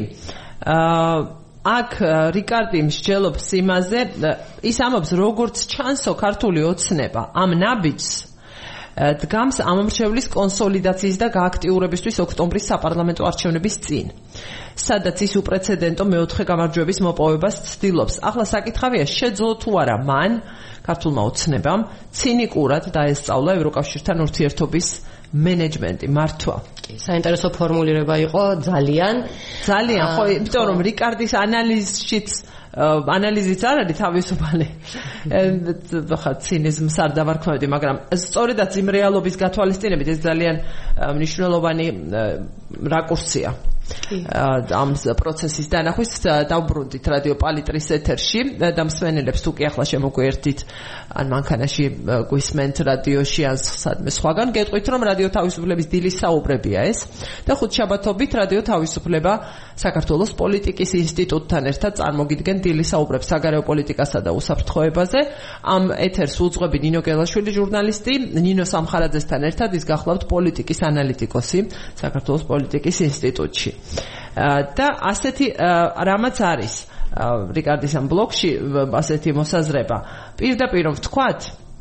S1: აქ რიკარდი მსჯელობს იმაზე, ის ამბობს, როგორც ჩანსო ქართული ოცნება ამ ნაბიჯს დგამს ამომრჩევლის კონსოლიდაციის და გააქტიურებისთვის ოქტომბრის საპარლამენტო არჩევნების წინ, სადაც ის უპრეცედენტო მეოთხე გამარჯვების მოპოვებას ცდილობს. ახლა საკითხავია, შეძლო თუ არა მან, ქართულმა ოცნებამ, ცინიკურად დაესწავლა ევროკავშირთან ურთიერთობის მენეჯმენტი, მართვა.
S2: საინტერესო ფორმულირება იყო, ძალიან
S1: ძალიან, ხო, იმიტომ რომ რიკარდის ანალიზშიც ანალიზიც არ არის თავისუფალი. ხა ცინიზმს არ დავარქმევდი, მაგრამ სწორედაც იმ რეალობის გათვალისწინებით ეს ძალიან მნიშვნელოვანი რაკურსია. ამ პროცესის დანახვის დავბრუნდით რადიო პალიტრის ეთერში და მსმენელებს თუ კი ახლა შემოგვიერთით ან მანქანაში გვისმენთ რადიოში ან სადმე სხვაგან, გეტყვით რომ რადიო თავისუფლების დილის საუბრებია ეს და ხუთშაბათობით რადიო თავისუფლება საქართველოს პოლიტიკის ინსტიტუტთან ერთად წარმოგიდგენ დილის საუბრებს საგარეო პოლიტიკასა და უსაფრთხოებაზე. ამ ეთერს უძღვები ნინო გელაშვილი ჟურნალისტი, ნინო სამხარაძესთან ერთად ის გახლავთ პოლიტიკის ანალიტიკოსი საქართველოს პოლიტიკის ინსტიტუტში. და ასეთი რამაც არის რიკარდის ამ ბლოგში ასეთი მოსაზრება. პირდაპირ ვთქვათ,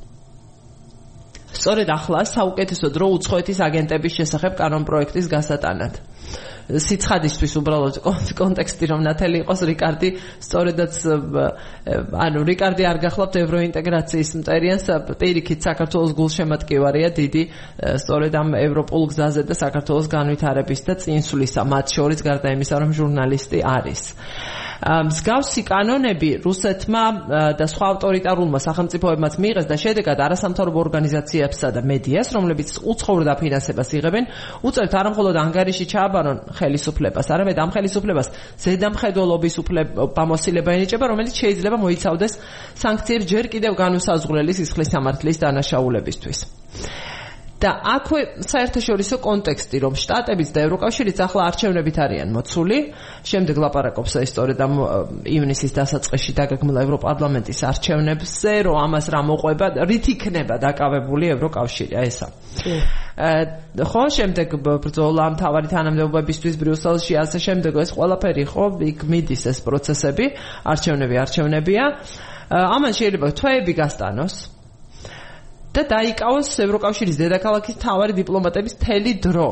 S1: სწორედ ახლა საუკეთესო დრო უცხოეთის აგენტების შესახებ კანონპროექტის გასატანად. სიცხადისთვის უბრალოდ კონტექსტი რომ ნათელი იყოს, რიკარდი სწორედაც ანუ რიკარდი არ გახლავთ ევროინტეგრაციის მტერიანს, პირიქით საქართველოს გულშემატკივარია დიდი სწორედ ამ ევროპულ გზაზე და საქართველოს განვითარების და წინსვლისა, მათ შორის გარდა იმისა რომ ჟურნალისტი არის. მსგავსი კანონები რუსეთმა და სხვა ავტორიტარულმა სახელმწიფოებმაც მიიღეს და შედეგად არასამთავრობო ორგანიზაციებსა და მედიას, რომლებიც უცხოურ დაფინანსებას იღებენ, უწევთ არა მხოლოდ ანგარიში ჩააბარონ ხელისუფლებას, არამედ ამ ხელისუფლებას ზედამხედველობის უფლებამოსილება ენიჭება, რომელიც შეიძლება მოიცავდეს სანქციებს ჯერ კიდევ განუსაზღვრელი სისხლის სამართლის დანაშაულებისთვის. და აქვე საერთაშორისო კონტექსტი, რომ შტატებიც და ევროკავშირიც ახლა არჩევნებით არიან მოცული, შემდეგ ლაპარაკობს სწორედ ამ ივნისის დასაწყისში დაგეგმილ ევროპარლამენტის არჩევნებზე, რომ ამას რა მოყვება, რით იქნება დაკავებული ევროკავშირი, აი ესა. ხო, შემდეგ ბრძოლა მთავარი თანამდებობებისთვის ბრიუსელში, ასე შემდეგ ეს ყველაფერი ხო, იქ მიდის ეს პროცესები, არჩევნები არჩევნებია. ამან შეიძლება თვეები გასტანოს. და დაიკავოს ევროკავშირის დედაქალაქის მთავარი დიპლომატების მთელი დრო.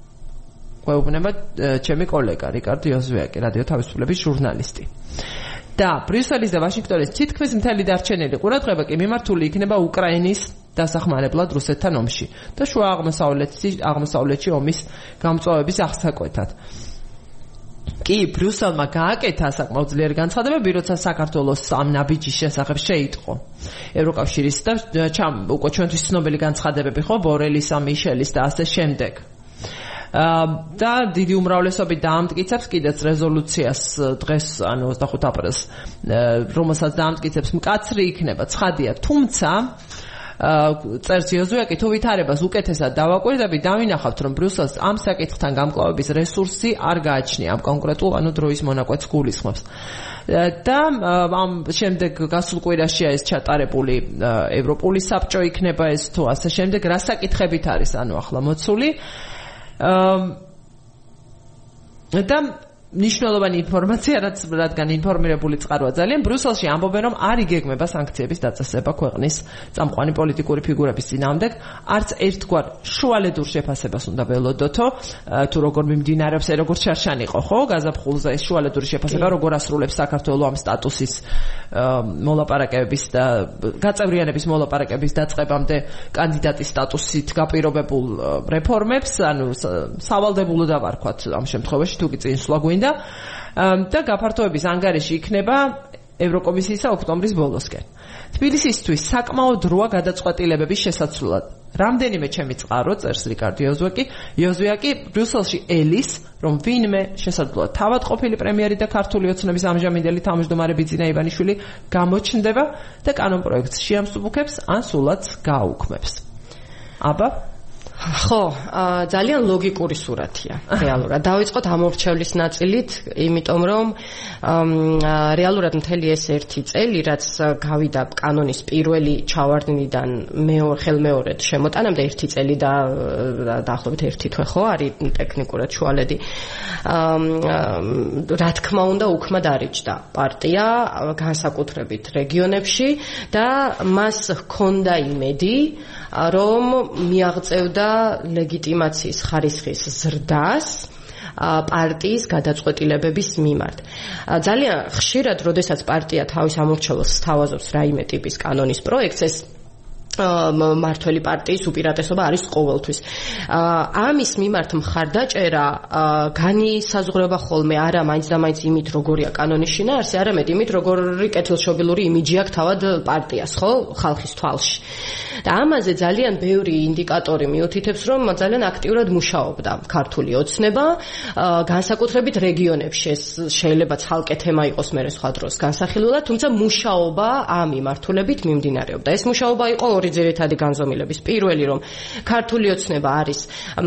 S1: გვეუბნება ჩემი კოლეგა რიკარდ იოზვიაკი, რადიო თავისუფლების ჟურნალისტი. და ბრიუსელის და ვაშინგტონის თითქმის მთელი დარჩენილი ყურადღება კი მიმართული იქნება უკრაინის დასახმარებლად რუსეთთან ომში და შუა აღმოსავლეთში აღმოსავლეთში ომის გამწვავების აღსაკვეთად. კი ბრიუსელმა გააკეთა საკმაოდ ძლიერი განცხადებები, როცა საქართველოს ამ ნაბიჯის შესახებ შეიტყო ევროკავშირის და ჩამ უკვე ჩვენთვის ცნობილი განცხადებები ხო ბორელისა, მიშელის და ასე შემდეგ. და დიდი უმრავლესობით დაამტკიცებს კიდეც რეზოლუციას დღეს ანუ ოცდახუთი აპრილს რომელსაც დაამტკიცებს მკაცრი იქნება ცხადია თუმცა წერს იოზუაკი თუ ვითარებას უკეთესად დავაკვირდებით დავინახავთ რომ ბრიუსელს ამ საკითხთან გამკლავების რესურსი არ გააჩნია ამ კონკრეტულ ანუ დროის მონაკვეთს გულისხმობს და ამ შემდეგ გასულ კვირაშია ეს ჩატარებული ევროპული საბჭო იქნება ეს თუ ასე შემდეგ რა საკითხებით არის ანუ ახლა მოცული და ნიშნულოვანი ინფორმაცია რაც რადგან ინფორმირებული წყაროა ძალიან ბრიუსელში ამბობენ რომ არ იგეგმება სანქციების დაწესება ქვეყნის წამყვანი პოლიტიკური ფიგურების წინააღმდეგ არც ერთგვარ შუალედურ შეფასებას უნდა ველოდოთო თუ როგორ მიმდინარეობს როგორ შარშანი იყო ხო გაზაფხულზე ეს შუალედური შეფასება როგორ ასრულებს საქართველოს ამ სტატუსის მოლაპარაკებების და გაწევრიანების მოლაპარაკების დაწყებამდე კანდიდატის სტატუსით გაპირობებულ რეფორმებს ანუ სავალდებულო დავარქვათ ამ შემთხვევაში თუ კი წინსვლა და და გაფართოების ანგარიში იქნება ევროკომისიისა ოქტომბრის ბოლოსკენ. თბილისისთვის საკმაოდ როა გადაწყვეტილებების შესაცვლად. რამდენიმე ჩემი წყარო წერს რიკარდ იოზუაკი, იოზუაკი ბრიუსელში ელის, რომ ვინმე შესაძლოა თავად ყოფილი პრემიერი და ქართული ოცნების ამჟამინდელი თავმჯდომარე ბიძინა ივანიშვილი გამოჩნდება და კანონპროექტს შეამსუბუქებს ან სულაც გააუქმებს. აბა
S2: ხო, ძალიან ლოგიკური სურათია რეალურად. დავიწყოთ ამორჩევლის ნაწილით, იმიტომ რომ რეალურად მთელი ეს ერთი წელი, რაც გავიდა კანონის პირველი ჩავარდნიდან მეორე ხელმეორედ შემოტანამდე ერთი წელი და დაახლოებით ერთი თვე ხო არის ტექნიკურად შუალედი. რა თქმა უნდა, უქმად არიჯდა პარტია განსაკუთრებით რეგიონებში და მას ჰქონდა იმედი, რომ მიაღწევდა ლეგიტიმაციის ხარისხის ზრდას პარტიის გადაწყვეტილებების მიმართ. ძალიან ხშირად, როდესაც პარტია თავის ამორჩევლს სთავაზობს რაიმე ტიპის კანონის პროექტს, ეს მართველი პარტიის უპირატესობა არის ყოველთვის. ამის მიმართ მხარდაჭერა განისაზღვრება ხოლმე არა მაინც და მაინც იმით როგორია კანონის შინაარსი, არამედ იმით როგორი კეთილშობილური იმიჯი აქვს თავად პარტიას, ხო, ხალხის თვალში. და ამაზე ძალიან ბევრი ინდიკატორი მიუთითებს, რომ ძალიან აქტიურად მუშაობდა ქართული ოცნება, განსაკუთრებით რეგიონებში. ეს შეიძლება ცალკე თემა იყოს მერე სხვა დროს განსახილველად, თუმცა მუშაობა ამ მიმართულებით მიმდინარეობდა. ეს მუშაობა იყო ორი ძირითადი განზომილების. პირველი, რომ ქართული ოცნება არის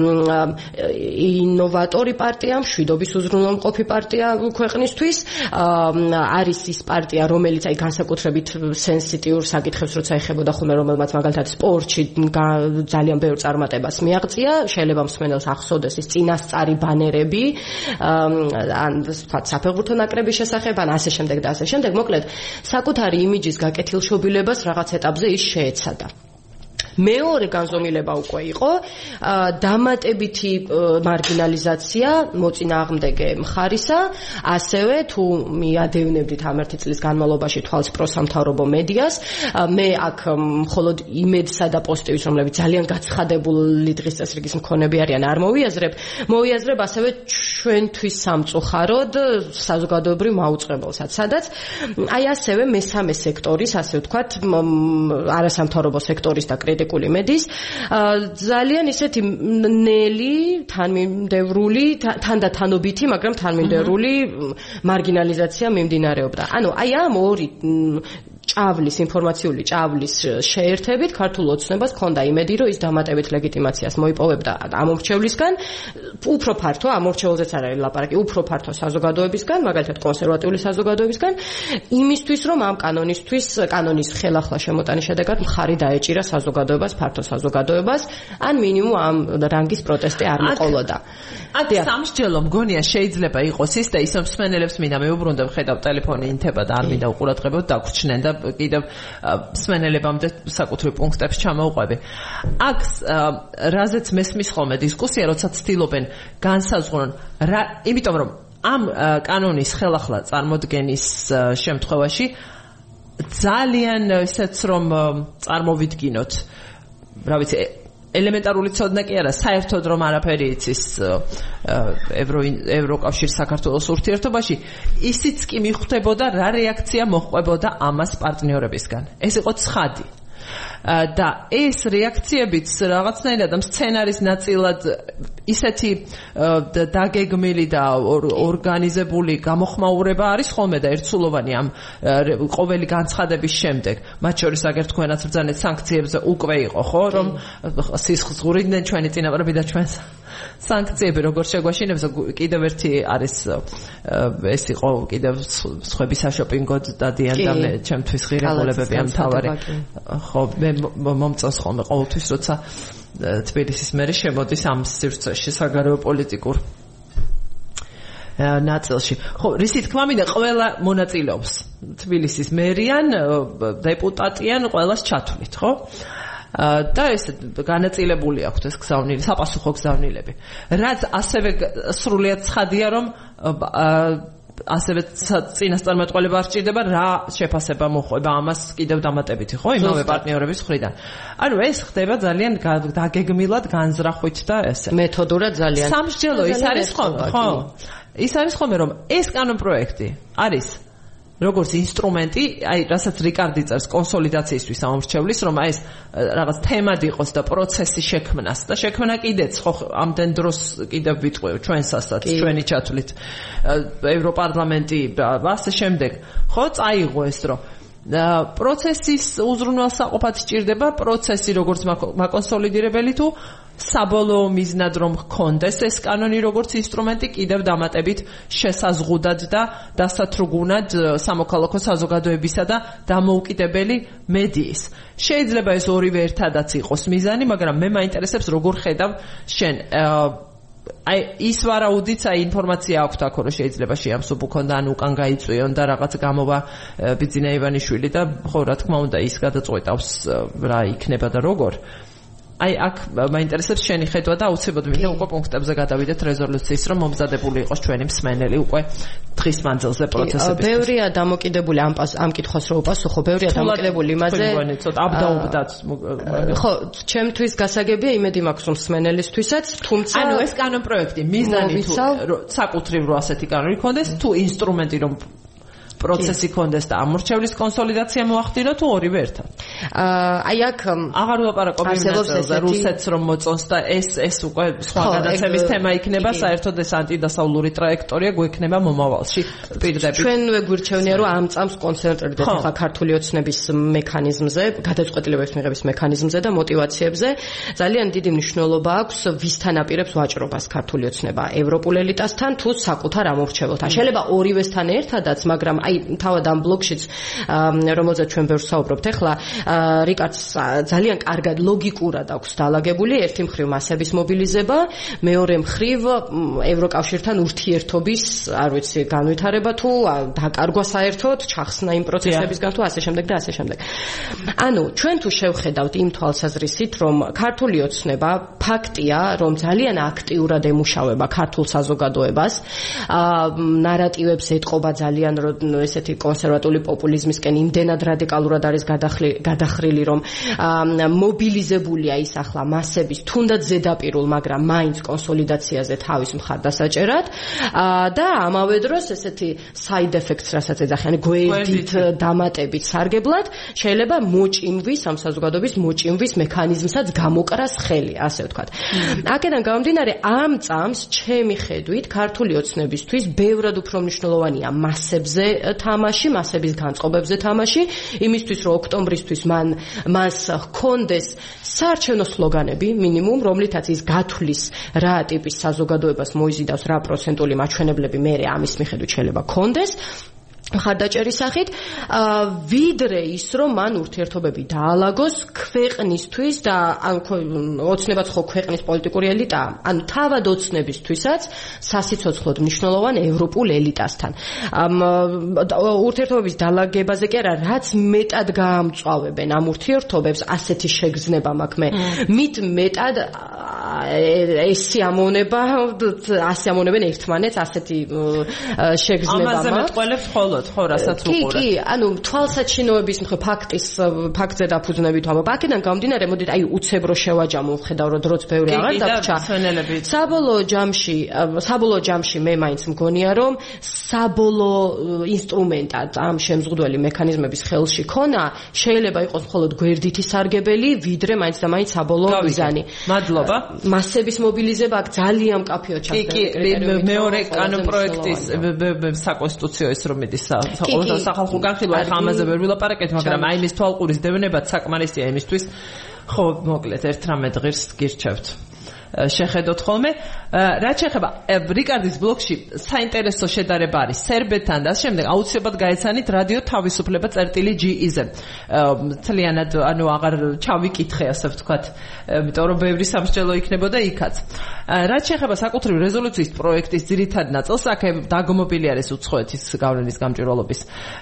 S2: ინოვატორი პარტია, მშვიდობის უზრუნველყოფი პარტია ქვეყნისთვის, არის ის პარტია, რომელიც აი განსაკუთრებით სენსიტიურ საკითხებს როცა ეხებოდა ხოლმე, რომელმაც მაგალითად სპორტში ძალიან ბევრ წარმატებას მიაღწია, შეიძლება მსმენელს ახსოვდეს ის წინასწარი ბანერები, ან ვთქვათ საფეხბურთო ნაკრების შესახებ, ან ასე შემდეგ და ასე შემდეგ. მოკლედ, საკუთარი იმიჯის გაკეთილშობილებას რაღაც ეტაპზე ის შეეცადა. მეორე განზომილება უკვე იყო დამატებითი მარგინალიზაცია მოწინააღმდეგე მხარისა, ასევე თუ მიადევნებდით ამ ერთი წლის განმავლობაში თვალს პროსამთავრობო მედიას, მე აქ მხოლოდ იმედსა და პოზიტივის, რომლებიც ძალიან გაცხადებული დღის წესრიგის მქონეები არიან, არ მოვიაზრებ, მოვიაზრებ ასევე ჩვენთვის სამწუხაროდ საზოგადოებრივ მაუწყებელსაც, სადაც აი ასევე მესამე სექტორის, ასე ვთქვათ, არასამთავრობო სექტორის და კრიტიკული მედიის ძალიან ისეთი ნელი, თანმიმდევრული, თანდათანობითი, მაგრამ თანმიმდევრული მარგინალიზაცია მიმდინარეობდა. ანუ აი ამ ორი ჭავლის, ინფორმაციული ჭავლის შეერთებით ქართულ ოცნებას ჰქონდა იმედი, რომ ის დამატებით ლეგიტიმაციას მოიპოვებდა ამორჩევლისგან, უფრო ფართო, ამორჩევლზეც არ არის ლაპარაკი, უფრო ფართო საზოგადოებისგან, მაგალითად კონსერვატიული საზოგადოებისგან, იმისთვის, რომ ამ კანონისთვის, კანონის ხელახლა შემოტანის შედეგად მხარი დაეჭირა საზოგადოებას, ფართო საზოგადოებას, ან მინიმუმ ამ რანგის პროტესტი არ მოყოლოდა.
S1: აქ სამსჯელო მგონია შეიძლება იყოს ის და ის მსმენელებს მინდა მეუბრუნდებ, ხედავ ტელეფონი ინთება და არ მინდა უყურადღებოდ დაგვრჩნენ და კიდევ მსმენელებამდე საკუთრივ პუნქტებს ჩამოვყვები. აქ რაზეც მესმის ხოლმე დისკუსია, როცა ცდილობენ განსაზღვრონ, იმიტომ რომ ამ კანონის ხელახლა წარმოდგენის შემთხვევაში ძალიან ისეც რომ წარმოვიდგინოთ, რა ვიცი, ელემენტარული ცოდნა კი არა, საერთოდ რომ არაფერი იცის ევრო ევროკავშირის საქართველოს ურთიერთობაში, ისიც კი მიხვდებოდა რა რეაქცია მოჰყვებოდა ამას პარტნიორებისგან. ეს იყო ცხადი. და ეს რეაქციებიც რაღაცნაირად ამ სცენარის ნაწილად ისეთი დაგეგმილი და ორგანიზებული გამოხმაურება არის ხოლმე და ერთსულოვანი ამ ყოველი განცხადების შემდეგ, მათ შორის აგერ თქვენაც ბრძანეთ სანქციებზე უკვე იყო, ხო, რომ სისხლს ღურიდნენ ჩვენი წინაპრები და ჩვენს სანქციები როგორ შეგვაშინებს, კიდევ ერთი არის ეს იყო კიდევ სხვების საშოპინგოდ დადიან და მე ჩემთვის ღირებულებები ამ თავარი. ხო, მე მომწონს ხოლმე ყოველთვის, როცა თბილისის მერი შემოდის ამ სივრცეში საგარეო პოლიტიკურ ნაწილში. ხო, რისი თქმა მინდა, ყველა მონაწილეობს. თბილისის მერიან, დეპუტატიან, ყველას ჩათვლით, ხო? და ეს განაწილებული აქვს ეს გზავნილი, საპასუხო გზავნილები. რაც ასევე სრულიად ცხადია, რომ ასევე წინასწარმეტყველება არ სჭირდება, რა შეფასება მოხვება ამას კიდევ დამატებითი, ხო, იმავე პარტნიორების მხრიდან. ანუ ეს ხდება ძალიან დაგეგმილად, განზრახვით და ესე.
S2: მეთოდურად ძალიან.
S1: სამსჯელო ის არის ხოლმე, ხო? ის არის ხოლმე, რომ ეს კანონპროექტი არის როგორც ინსტრუმენტი, აი, რასაც რიკარდი წერს კონსოლიდაციისთვის ამორჩევლის, რომ აი ეს რაღაც თემად იყოს და პროცესი შექმნას და შექმნა კიდეც, ხო, ამდენ დროს კიდევ ვიტყვევ ჩვენსასაც, ჩვენი ჩათვლით ევროპარლამენტი და ასე შემდეგ, ხო, წაიღო ეს დრო. პროცესის უზრუნველსაყოფად სჭირდება პროცესი როგორც მაკონსოლიდირებელი თუ საბოლოო მიზნად რომ ჰქონდეს ეს კანონი როგორც ინსტრუმენტი კიდევ დამატებით შესაზღუდად და დასათრგუნად სამოქალაქო საზოგადოებისა და დამოუკიდებელი მედიის. შეიძლება ეს ორივე ერთადაც იყოს მიზანი, მაგრამ მე მაინტერესებს როგორ ხედავ შენ აი ის ვარაუდიც აი ინფორმაცია აქვს აქ რომ შეიძლება შეამსუბ უქონდა ან უკან გაიწვიონ და რაღაც გამოვა ბიძინა ივანიშვილი და ხო რა თქმა უნდა ის გადაწყვეტავს რა იქნება და როგორ. აი აქ მაინტერესებს შენი ხედვა და აუცილებლად მინდა უკვე პუნქტებზე გადავიდეთ რეზოლუციის რომ მომზადებული იყოს ჩვენი მსმენელი უკვე დღის მანძილზე პროცესების.
S2: ბევრია დამოკიდებული ამ ამ კითხვას რო უპასუხო, ბევრია დამოკიდებული იმაზე.
S1: ცოტა აბდაუბდათ.
S2: ხო, ჩემთვის გასაგებია იმედი მაქვს რომ მსმენელისთვისაც, თუმცა
S1: ანუ ეს კანონპროექტი მიზანი თუ საკუთრივ რო ასეთი კანონი ქონდეს თუ ინსტრუმენტი რომ პროცესი კონდეს და ამორჩევლის კონსოლიდაცია მოახდინო თუ ორივე ერთად.
S2: აი აქ
S1: აღარ ვლაპარაკობ იმაზე რუსეთს რომ მოწონს და ეს ეს უკვე სხვა გადაცემის თემა იქნება, საერთოდ ეს ანტიდასავლური ტრაექტორია გვექნება მომავალში. პირდაპირ.
S2: ჩვენვე გვირჩევნია რომ ამ წამს კონცენტრირდეთ ახლა ქართული ოცნების მექანიზმზე, გადაწყვეტილებების მიღების მექანიზმზე და мотивაციებზე. ძალიან დიდი მნიშვნელობა აქვს ვისთან აპირებს ვაჭრობას ქართული ოცნება, ევროპულ ელიტასთან თუ საკუთარ ამორჩეველთან. შეიძლება ორივესთან ერთადაც, მაგრამ აი თავად ამ ბლოკშიც რომელზეც ჩვენ ბევრს საუბრობთ ახლა რიკარდს ძალიან კარგად ლოგიკურად აქვს დალაგებული ერთი მხრივ მასების მობილიზება, მეორე მხრივ ევროკავშირთან ურთიერთობის, არ ვიცი, განვითარება თუ დაკარგვა საერთოდ, ჩახსნა იმ პროცესებისგან თუ ასე შემდეგ და ასე შემდეგ. ანუ ჩვენ თუ შევხედავთ იმ თვალსაზრისით, რომ ქართული ოცნება ფაქტია, რომ ძალიან აქტიურად ემუშავება ქართულ საზოგადოებას, ნარატივებს ეტყობა ძალიან ესეთი კონსერვატული პოპულიზმისკენ იმდენად რადიკალურად არის გადახრილი, რომ მობილიზებულია ის ახლა მასების თუნდაც ზედაპირულ, მაგრამ მაინც კონსოლიდაციაზე თავის მხარდასაჭერად და ამავე დროს ესეთი side effects, რასაც ეძახიან, გვერდით დამატებით სარგებლად, შეიძლება მოჭიმვის, ამ საზოგადოების მოჭიმვის მექანიზმსაც გამოკრას ხელი, ასე ვთქვათ. აქედან გამომდინარე, ამ წამს ჩემი ხედვით ქართული ოცნებისთვის ბევრად უფრო მნიშვნელოვანია მასებზე თამაში, მასების განწყობებზე თამაში, იმისთვის რომ ოქტომბრისთვის მან მას ჰქონდეს საარჩევნო სლოგანები მინიმუმ, რომლითაც ის გათვლის რა ტიპის საზოგადოებას მოიზიდავს, რა პროცენტული მაჩვენებლები მერე ამის მიხედვით შეიძლება ჰქონდეს. მხარდაჭერის სახით, ვიდრე ის რომ მან ურთიერთობები დაალაგოს ქვეყნისთვის და ან ოცნებაც ხო ქვეყნის პოლიტიკური ელიტაა, ანუ თავად ოცნებისთვისაც სასიცოცხლოდ მნიშვნელოვან ევროპულ ელიტასთან. ურთიერთობების დაალაგებაზე კი არა, რაც მეტად გაამწვავებენ ამ ურთიერთობებს, ასეთი შეგრძნება მაქვს მე. მით მეტად ეს სიამოვნება ასიამოვნებენ ერთმანეთს ასეთი შეგრძნება
S1: ამაზე მეტყველებს ხოლოდ ხო რასაც უყურებ
S2: კი კი ანუ თვალსაჩინოების მხრივ ფაქტის ფაქტზე დაფუძნებით ვამბობ აქედან გამომდინარე მოდით აი უცებრო შევაჯამო ხედავ რომ დროც ბევრი აღარ დაგჭა საბოლოო ჯამში საბოლოო ჯამში მე მაინც მგონია რომ საბოლოო ინსტრუმენტად ამ შემზღუდველი მექანიზმების ხელში ქონა შეიძლება იყოს მხოლოდ გვერდითი სარგებელი ვიდრე მაინც და მაინც საბოლოო მიზანი
S1: მადლობა
S2: მასების მობილიზება აქ ძალიან მკაფიო
S1: ჩახდება მეორე კანონპროექტის საკონსტიტუციო ის რომ მიდის სახალხო განხილვა ახლა ამაზე ვერ ვილაპარაკეთ მაგრამ აი მის თვალყურის დევნებაც საკმარისია იმისთვის ხო მოკლედ ერთ რამე ღირს გირჩევთ შეხედოთ ხოლმე რაც შეეხება რიკარდის ბლოგში საინტერესო შედარება არის სერბეთთან და შემდეგ აუცილებლად გაეცანით რადიო თავისუფლება წერტილი ჯი-ზე თლიანად ანუ აღარ ჩავიკითხე ასე ვთქვათ იმიტომ რომ ბევრი სამსჯელო იქნებოდა იქაც რაც შეეხება საკუთრივ რეზოლუციის პროექტის ძირითად ნაწილს აქ დაგმობილი არის უცხოეთის გავლენის გამჭვირვალობის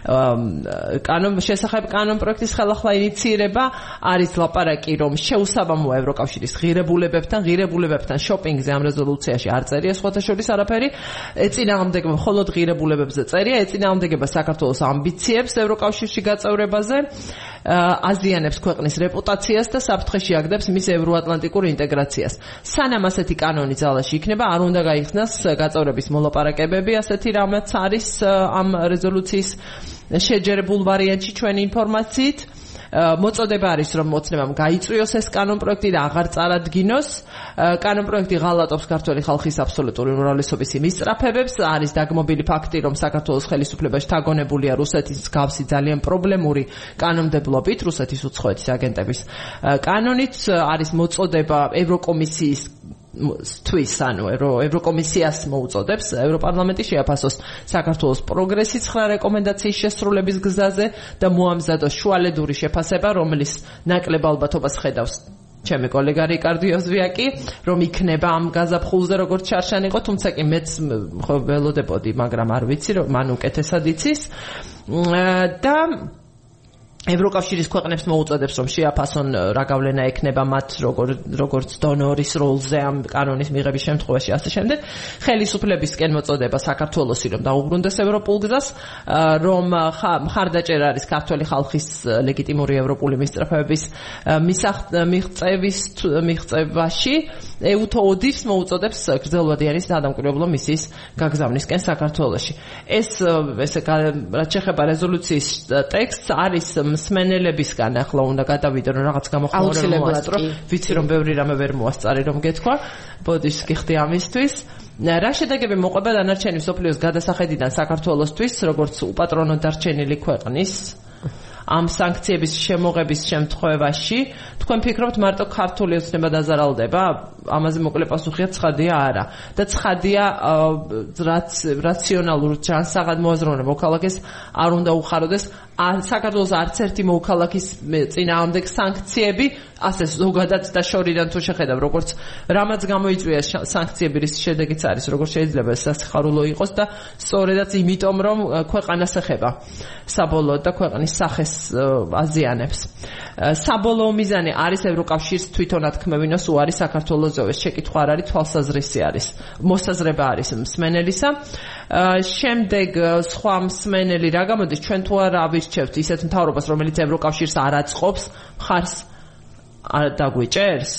S1: კანონ შესახებ კანონ პროექტის ხელახლა ინიცირება არის ლაპარაკი რომ შეუსაბამოა ევროკავშირის ღირებულებებთან ღირებულებებთან ღირებულებებთან შოპინგზე ამ რეზოლუციაში არ წერია სხვათა შორის არაფერი ეწინააღმდეგება მხოლოდ ღირებულებებზე წერია ეწინააღმდეგება საქართველოს ამბიციებს ევროკავშირში გაწევრებაზე აზიანებს ქვეყნის რეპუტაციას და საფრთხეში აგდებს მის ევროატლანტიკურ ინტეგრაციას სანამ ასეთი კანონი ძალაში იქნება არ უნდა გაიხსნას გაწევრების მოლაპარაკებები ასეთი რამაც არის ამ რეზოლუციის შეჯერებულ ვარიანტში ჩვენი ინფორმაციით მოწოდება არის რომ მოცნებამ გაიწვიოს ეს კანონპროექტი და აღარ წარადგინოს კანონპროექტი ღალატობს ქართული ხალხის აბსოლუტური უმრავლესობის მისწრაფებებს არის დაგმობილი ფაქტი რომ საქართველოს ხელისუფლებაში თაგონებულია რუსეთის მსგავსი ძალიან პრობლემური კანონმდებლობით რუსეთის უცხოეთის აგენტების კანონით არის მოწოდება ევროკომისიის თვის ანუ ევროკომისიას მოუწოდებს ევროპარლამენტი შეაფასოს საქართველოს პროგრესის ცხრა რეკომენდაციის შესრულების გზაზე და მოამზადოს შუალედური შეფასება რომლის ნაკლებ ალბათობას ხედავს ჩემი კოლეგა რიკარდო ოზვიაკი რომ იქნება ამ გაზაფხულზე როგორც ჩარშან იყო თუმცა კი მეც ხო ველოდებოდი მაგრამ არ ვიცი რომ მან უკეთესად იცის და ევროკავშირის ქვეყნებს მოუწოდებს რომ შეაფასონ რა გავლენა ექნება მათ როგორც დონორის როლზე ამ კანონის მიღების შემთხვევაში ასე შემდეგ ხელისუფლებისკენ მოწოდება საქართველოსი რომ დაუბრუნდეს ევროპულ გზას რომ მხარდაჭერა არის ქართული ხალხის ლეგიტიმური ევროპული მისწრაფებების მიღწევის მიღწევაში ეუთოდის მოუწოდებს გრძელვადიანი სადამკვირვებლო მისიის გაგზავნისკენ საქართველოში ეს ესე რაც შეეხება რეზოლუციის ტექსტს არის მსმენელებისგან ახლა უნდა გადავიდე რომ რაღაც გამოხმაურება მოასწრო ვიცი რომ ბევრი რამე ვერ მოასწარი რომ გეთქვა ბოდიშ გიხდი ამისთვის რა შედეგები მოყვება დანარჩენი მსოფლიოს გადასახედიდან საქართველოსთვის როგორც უპატრონო დარჩენილი ქვეყნის ამ სანქციების შემოღების შემთხვევაში თქვენ ფიქრობთ მარტო ქართული ოცნება დაზარალდება ამაზე მოკლე პასუხია ცხადია არა და ცხადია რაციონალურ ჯანსაღად მოაზროვნე მოქალაქეს არ უნდა უხაროდეს საქართველოს არც ერთი მოქალაქის წინააღმდეგ სანქციები ასე ზოგადად და შორიდან თუ შეხედავ როგორც რამაც გამოიწვია სანქციები რის შედეგიც არის როგორც შეიძლება ეს სასიხარულო იყოს და სწორედაც იმიტომ რომ ქვეყანას ეხება საბოლოოდ და ქვეყნის სახეს აზიანებს საბოლოო მიზანი არის ევროკავშირს თვითონად ქმევინოს უარი საქართველოსზე ეს შეკითხვა არ არის თვალსაზრისი არის მოსაზრება არის მსმენელისა შემდეგ სხვა მსმენელი რა გამოდის ჩვენ თუ არა ავირჩევთ ისეთ მთავრობას რომელიც ევროკავშირს არ აწყობს მხარს არ დაგვიჭერს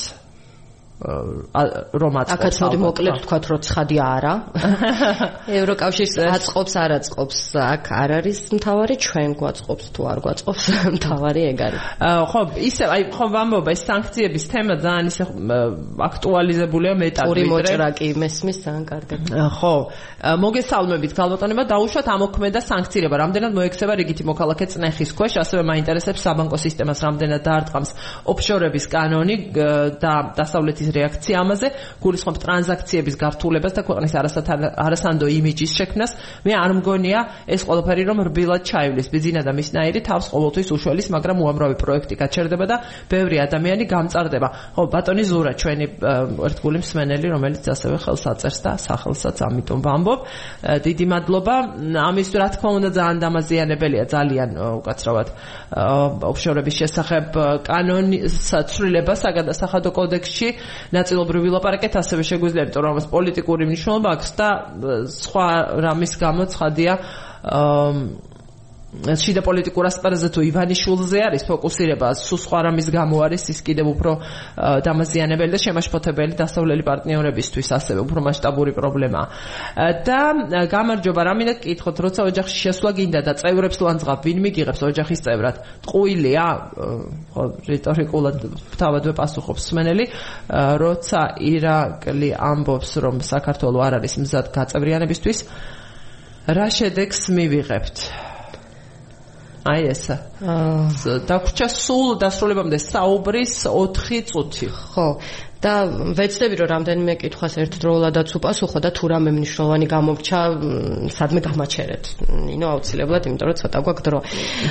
S1: რომ აწყობს
S2: აქაც მოდი მოკლედ ვთქვათ რომ ცხადია არა ევროკავშირს აწყობს არ აწყობს აქ არ არის მთავარი ჩვენ გვაწყობს თუ არ გვაწყობს მთავარი ეგ არის
S1: ხო ისე აი ხო ვამბობ ეს სანქციების თემა ძალიან ისე აქტუალიზებულია მეტად
S2: ორი მოჭრაკი მესმის ძალიან კარგად
S1: ხო მოგესალმებით გალბატონება დაუშვათ ამოქმედა სანქცირება რამდენად მოექცევა რიგითი მოქალაქე წნეხის ქვეშ ასევე მაინტერესებს საბანკო სისტემას რამდენად დაარტყამს ოფშორების კანონი და დასავლეთის რეაქცია ამაზე გულისხმობ ტრანზაქციების გართულებას და ქვეყნის არასანდო იმიჯის შექმნას მე არ მგონია ეს ყველაფერი რომ რბილად ჩაივლის ბიზინა და მისნაირი თავს ყოველთვის უშველის მაგრამ უამრავი პროექტი გაჩერდება და ბევრი ადამიანი გამწარდება ხო ბატონი ზურა ჩვენი ერთგული მსმენელი რომელიც ასევე ხელს აწერს და სახელსაც ამიტომ ვამბობ დიდი მადლობა ამის რა თქმა უნდა ძალიან დამაზიანებელია ძალიან უკაცრავად ოფშორების შესახებ კანონის ცვლილება საგადასახადო კოდექსში ნაწილობრივ ვილაპარაკეთ, ასევე შეგვიძლია, იმიტომ რომ ამას პოლიტიკური მნიშვნელობა აქვს და სხვა რამის გამო ცხადია შიდა პოლიტიკურ ასპარეზზე თუ ივანიშვილზე არის ფოკუსირება, სულ სხვა რამის გამო არის ის კიდევ უფრო დამაზიანებელი და შემაშფოთებელი დასავლელი პარტნიორებისთვის, ასევე უფრო მასშტაბური პრობლემაა. და გამარჯობა, რამინდა გკითხოთ, როცა ოჯახში შესვლა გინდა და წევრებს ლანძღავ, ვინ მიგიღებს ოჯახის წევრად? ტყუილია? ხო, რიტორიკულად თავად ვეპასუხობს მსმენელი, როცა ირაკლი ამბობს, რომ საქართველო არ არის მზად გაწევრიანებისთვის, რა შედეგს მივიღებთ? აი ესა. დაგვრჩა სულ დასრულებამდე საუბრის ოთხი წუთი.
S2: ხო. და ვეცდები რომ რამდენიმე კითხვას ერთდროულადაც უპასუხო და თუ რამე მნიშვნელოვანი გამორჩა, სადმე გამაჩერეთ. ნინო აუცილებლად, იმიტომ რომ ცოტა გვაქვს დრო.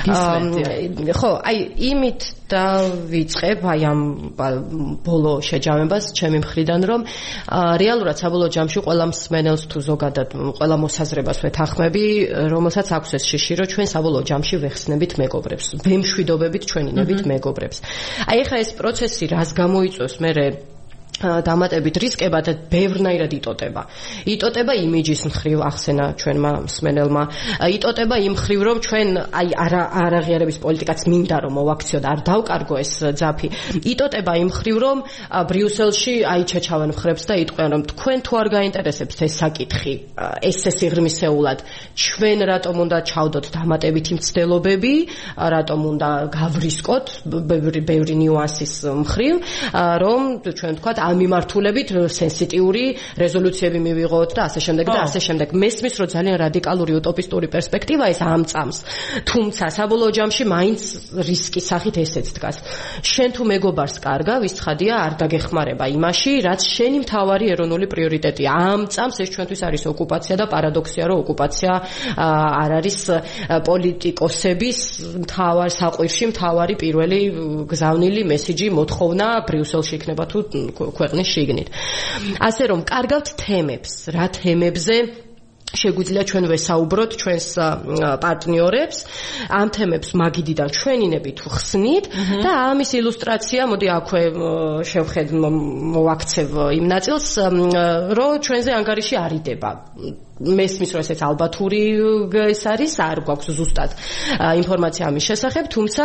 S2: ხო, აი იმით დავიწყებ აი ამ ბოლო შეჯამებას ჩემი მხრიდან, რომ რეალურად საბოლოო ჯამში ყველა მსმენელს თუ ზოგადად ყველა მოსაზრებას ვეთანხმები, რომელსაც აქვს ეს შიში, რომ ჩვენ საბოლოო ჯამში ვეხსნებით მეგობრებს, ვემშვიდობებით ჩვენინებით მეგობრებს. აი ახლა ეს პროცესი რას გამოიწვევს მე დამატებით რისკებად ბევრნაირად იტოტება. იტოტება იმიჯის მხრივ, ახსენა ჩვენმა მსმენელმა, იტოტება იმ მხრივ, რომ ჩვენ აი არაღიარების პოლიტიკაც მინდა რომ მოვაქციოთ, არ დავკარგო ეს ძაფი. იტოტება იმ მხრივ, რომ ბრიუსელში აი ჩეჩავენ მხრებს და იტყვიან, რომ თქვენ თუ არ გაინტერესებთ ეს საკითხი, ესე სიღრმისეულად, ჩვენ რატომ უნდა ჩავდოთ დამატებითი მცდელობები, რატომ უნდა გავრისკოთ ბევრი ბევრი ნიუანსის მხრივ, რომ ჩვენ თქვათ ამ მიმართულებით სენსიტიური რეზოლუციები მივიღოთ და ასე შემდეგ და ასე შემდეგ. მესმის რომ ძალიან რადიკალური უტოპისტური პერსპექტივა ეს ამ წამს. თუმცა საბოლოო ჯამში მაინც რისკის სახით ესეც დგას. შენ თუ მეგობარს კარგა, ვისცხადია არ დაგეხმარება იმაში, რაც შენი მთავარი ეროვნული პრიორიტეტია. ამ წამს ეს ჩვენთვის არის ოკუპაცია და პარადოქსია, რომ ოკუპაცია არ არის პოლიტიკოსების მთავარ საყვირში მთავარი პირველი გზავნილი მესიჯი, მოთხოვნა ბრიუსელში იქნება თუ ქვეყნის შიგნით. ასე რომ კარგავთ თემებს, რა თემებზე შეგვიძლია ჩვენ ვესაუბროთ ჩვენს პარტნიორებს, ამ თემებს მაგიდიდან ჩვენინებით ხსნით და ამის ილუსტრაცია, მოდი აქვე შევხედ მოვაქცევ იმ ნაწილს, რომ ჩვენზე ანგარიში არიდება. მესმის რომ ესეც ალბათური ეს არის, არ გვაქვს ზუსტად ინფორმაცია ამის შესახებ, თუმცა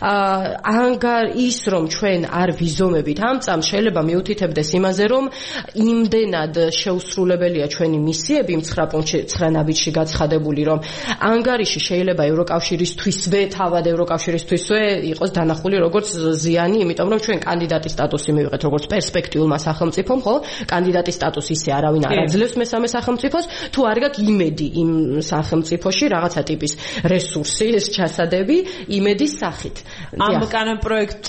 S2: ანგარ ის რომ ჩვენ არ ვიზომებით ამ წამს შეიძლება მიუთითებდეს იმაზე, რომ იმდენად შეუსრულებელია ჩვენი მისიები ცხრა პუნქტში ცხრა ნაბიჯში გაცხადებული, რომ ანგარიში შეიძლება ევროკავშირისთვისვე, თავად ევროკავშირისთვისვე იყოს დანახული როგორც ზიანი, იმიტომ რომ ჩვენ კანდიდატის სტატუსი მივიღეთ როგორც პერსპექტიულმა სახელმწიფომ, ხო? კანდიდატის სტატუსი ისე არავინ არ აძლევს მესამე სახელმწიფოს, თუ არ გაქვს იმედი იმ სახელმწიფოში რაღაცა ტიპის რესურსი, ეს ჩასადები იმედის სახით.
S1: ამ კანონ პროექტ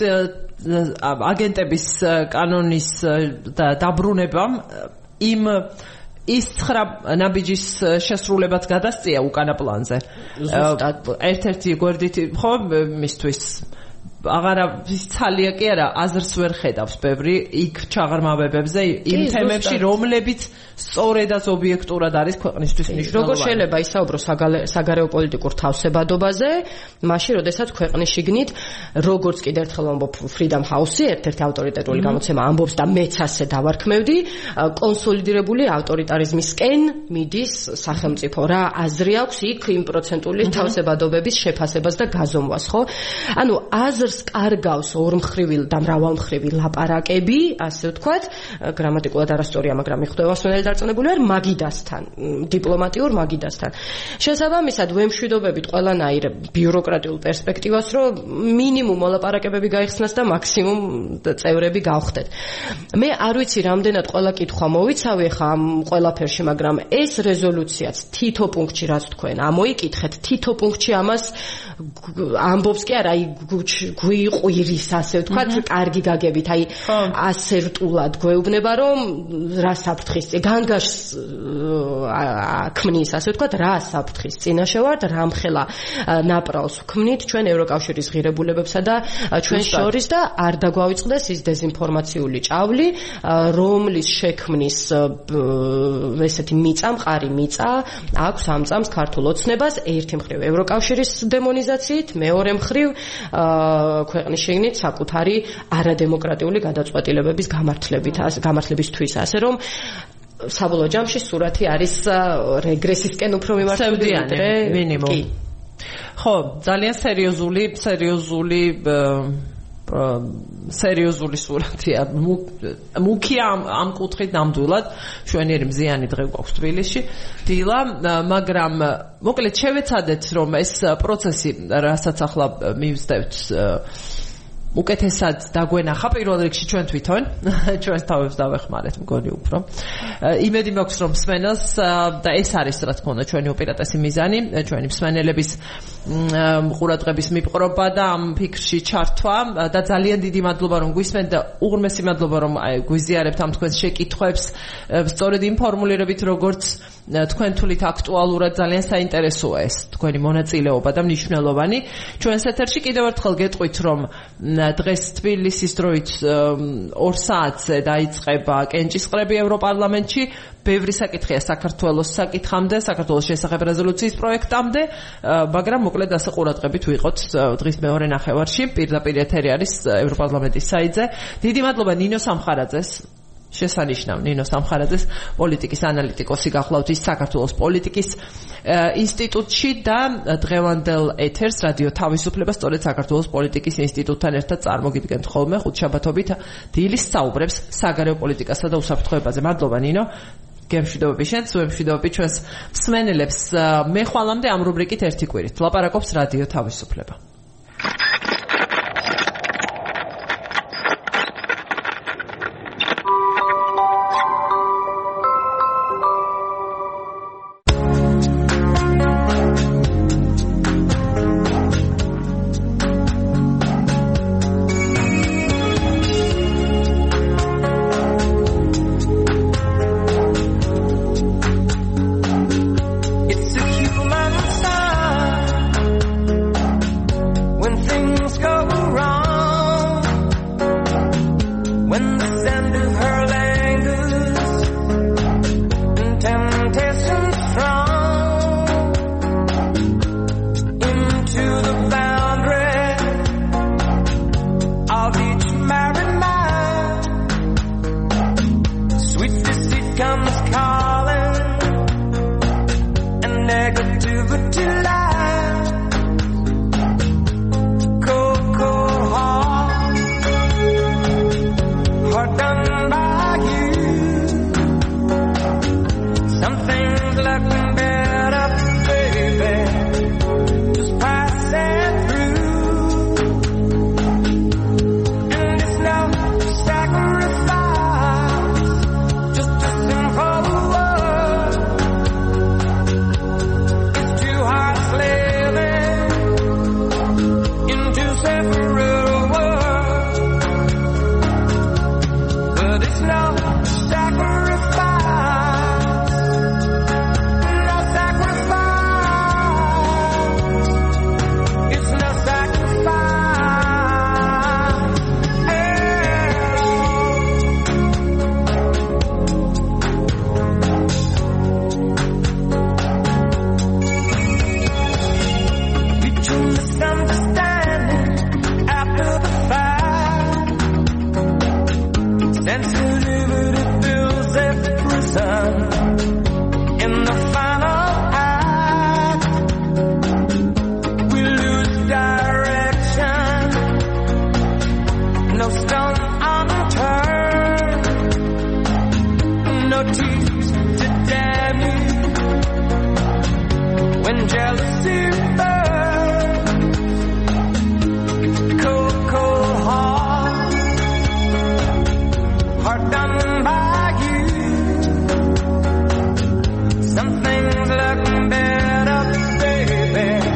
S1: აგენტების კანონის დაბრუნებამ იმ ის ცხრა ნაბიჯის შესრულებაც გადასწია უკანა პლანზე. ზუსტად ერთ-ერთი გვერდით ხო მისთვის აღარავის ცალია კი არა, აზრს ვერ ხედავს ბევრი იქ ჩაღრმავებებზე იმ თემებში, რომლებიც სწორედაც ობიექტურად არის ქვეყნისთვის მნიშვნელოვანი.
S2: როგორ შეიძლება ისაუბრო საგარეო პოლიტიკურ თავსებადობაზე, მაშინ, როდესაც ქვეყნის შიგნით, როგორც კიდევ ერთხელ ვამბობ, Freedom House-ი, ერთ-ერთი ავტორიტეტული გამოცემა ამბობს და მეც ასე დავარქმევდი, კონსოლიდირებული ავტორიტარიზმისკენ მიდის სახელმწიფო. რა აზრი აქვს იქ იმ პროცენტული თავსებადობების შეფასებას და გაზომვას, ხო? ანუ აზრს კარგავს ორმხრივი და მრავალმხრივი ლაპარაკები, ასე ვთქვათ, გრამატიკულად არასწორია, მაგრამ მიხვდება სვენელი დარწმუნებული ვარ მაგიდასთან, დიპლომატიურ მაგიდასთან. შესაბამისად, ვემშვიდობებით ყველანაირ ბიუროკრატიულ პერსპექტივას, რომ მინიმუმ მოლაპარაკებები გაიხსნას და მაქსიმუმ წევრები გავხდეთ. მე არ ვიცი რამდენად ყველა კითხვა მოვიცავი ხა ამ ყველაფერში, მაგრამ ეს რეზოლუციაც თითო პუნქტში რაც თქვენ ამოიკითხეთ, თითო პუნქტში ამას ამბობს კი არა, აი გვიყვირის, ასე ვთქვათ, კარგი გაგებით, აი ასე რტულად გვეუბნება, რომ რა საფრთხის განგაშს ქმნის, ასე ვთქვათ, რა საფრთხის წინაშე ვართ, რამხელა ნაპრალს ვქმნით ჩვენ ევროკავშირის ღირებულებებსა და ჩვენ შორის და არ დაგვავიწყდეს ის დეზინფორმაციული ჭავლი, რომლის შექმნის ესეთი მიწა, მყარი მიწა აქვს ამ წამს ქართულ ოცნებას, ერთი მხრივ ევროკავშირის დემონიზაციით, მეორე მხრივ ქვეყნის შიგნით საკუთარი არადემოკრატიული გადაწყვეტილებების გამართლებით, გამართლებისთვის, ასე რომ საბოლოო ჯამში სურათი არის რეგრესისკენ უფრო მიმართული ვიდრე
S1: მინიმუმ. ხო, ძალიან სერიოზული, სერიოზული სერიოზული სურათია. მუქი ამ ამ კუთხით ნამდვილად შვენიერი მზიანი დღე გვაქვს თბილისში. დილა, მაგრამ მოკლედ შევეცადეთ რომ ეს პროცესი, რასაც ახლა მივსდევთ უკეთესად დაგვენახა პირველ რიგში ჩვენ თვითონ ჩვენს თავებს დავეხმარეთ მგონი უფრო იმედი მაქვს რომ მსმენელს და ეს არის რა თქმა უნდა ჩვენი უპირატესი მიზანი ჩვენი მსმენელების ყურადღების მიპყრობა და ამ ფიქრში ჩართვა და ძალიან დიდი მადლობა რომ გვისმენთ და უღრმესი მადლობა რომ გვიზიარებთ ამ თქვენს შეკითხვებს სწორედ იმ ფორმულირებით როგორც თქვენ თulit აქტუალურად ძალიან საინტერესოა ეს თქვენი მონაწილეობა და მნიშვნელოვანი ჩვენს ეთერში კიდევ ერთხელ გეტყვით რომ დღეს თბილისის დროით ორ საათზე დაიწყება კენჭისყრები ევროპარლამენტში ბევრი საკითხია საქართველოს საკითხამდე საქართველოს შესახებ რეზოლუციის პროექტამდე მაგრამ მოკლედ ასე ყურადღებით ვიყოთ დღის მეორე ნახევარში პირდაპირ ეთერი არის ევროპარლამენტის საიტზე დიდი მადლობა ნინო სამხარაძეს შესანიშნავ ნინო სამხარაძეს პოლიტიკის ანალიტიკოსი გახლავთ ის საქართველოს პოლიტიკის ინსტიტუტში და დღევანდელ ეთერს რადიო თავისუფლება სწორედ საქართველოს პოლიტიკის ინსტიტუტთან ერთად წარმოგიდგენთ ხოლმე ხუთშაბათობით დილის საუბრებს საგარეო პოლიტიკასა და უსაფრთხოებაზე მადლობა ნინო გემშვიდობები შენს უემშვიდობები ჩვენს მსმენელებს მე ხვალამდე ამ რუბრიკით ერთი კვირით ლაპარაკობს რადიო თავისუფლება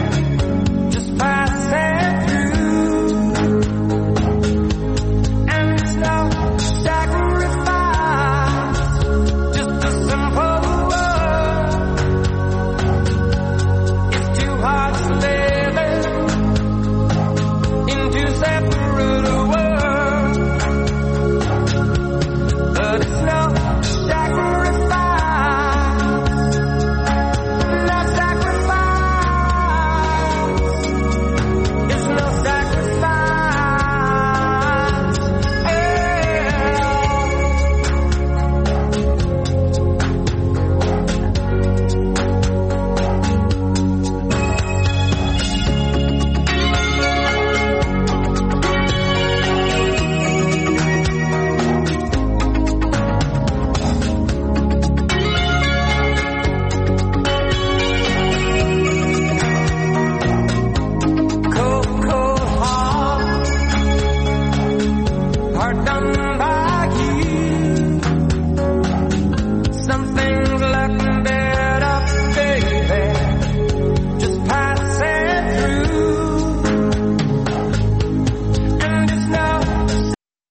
S3: And are done by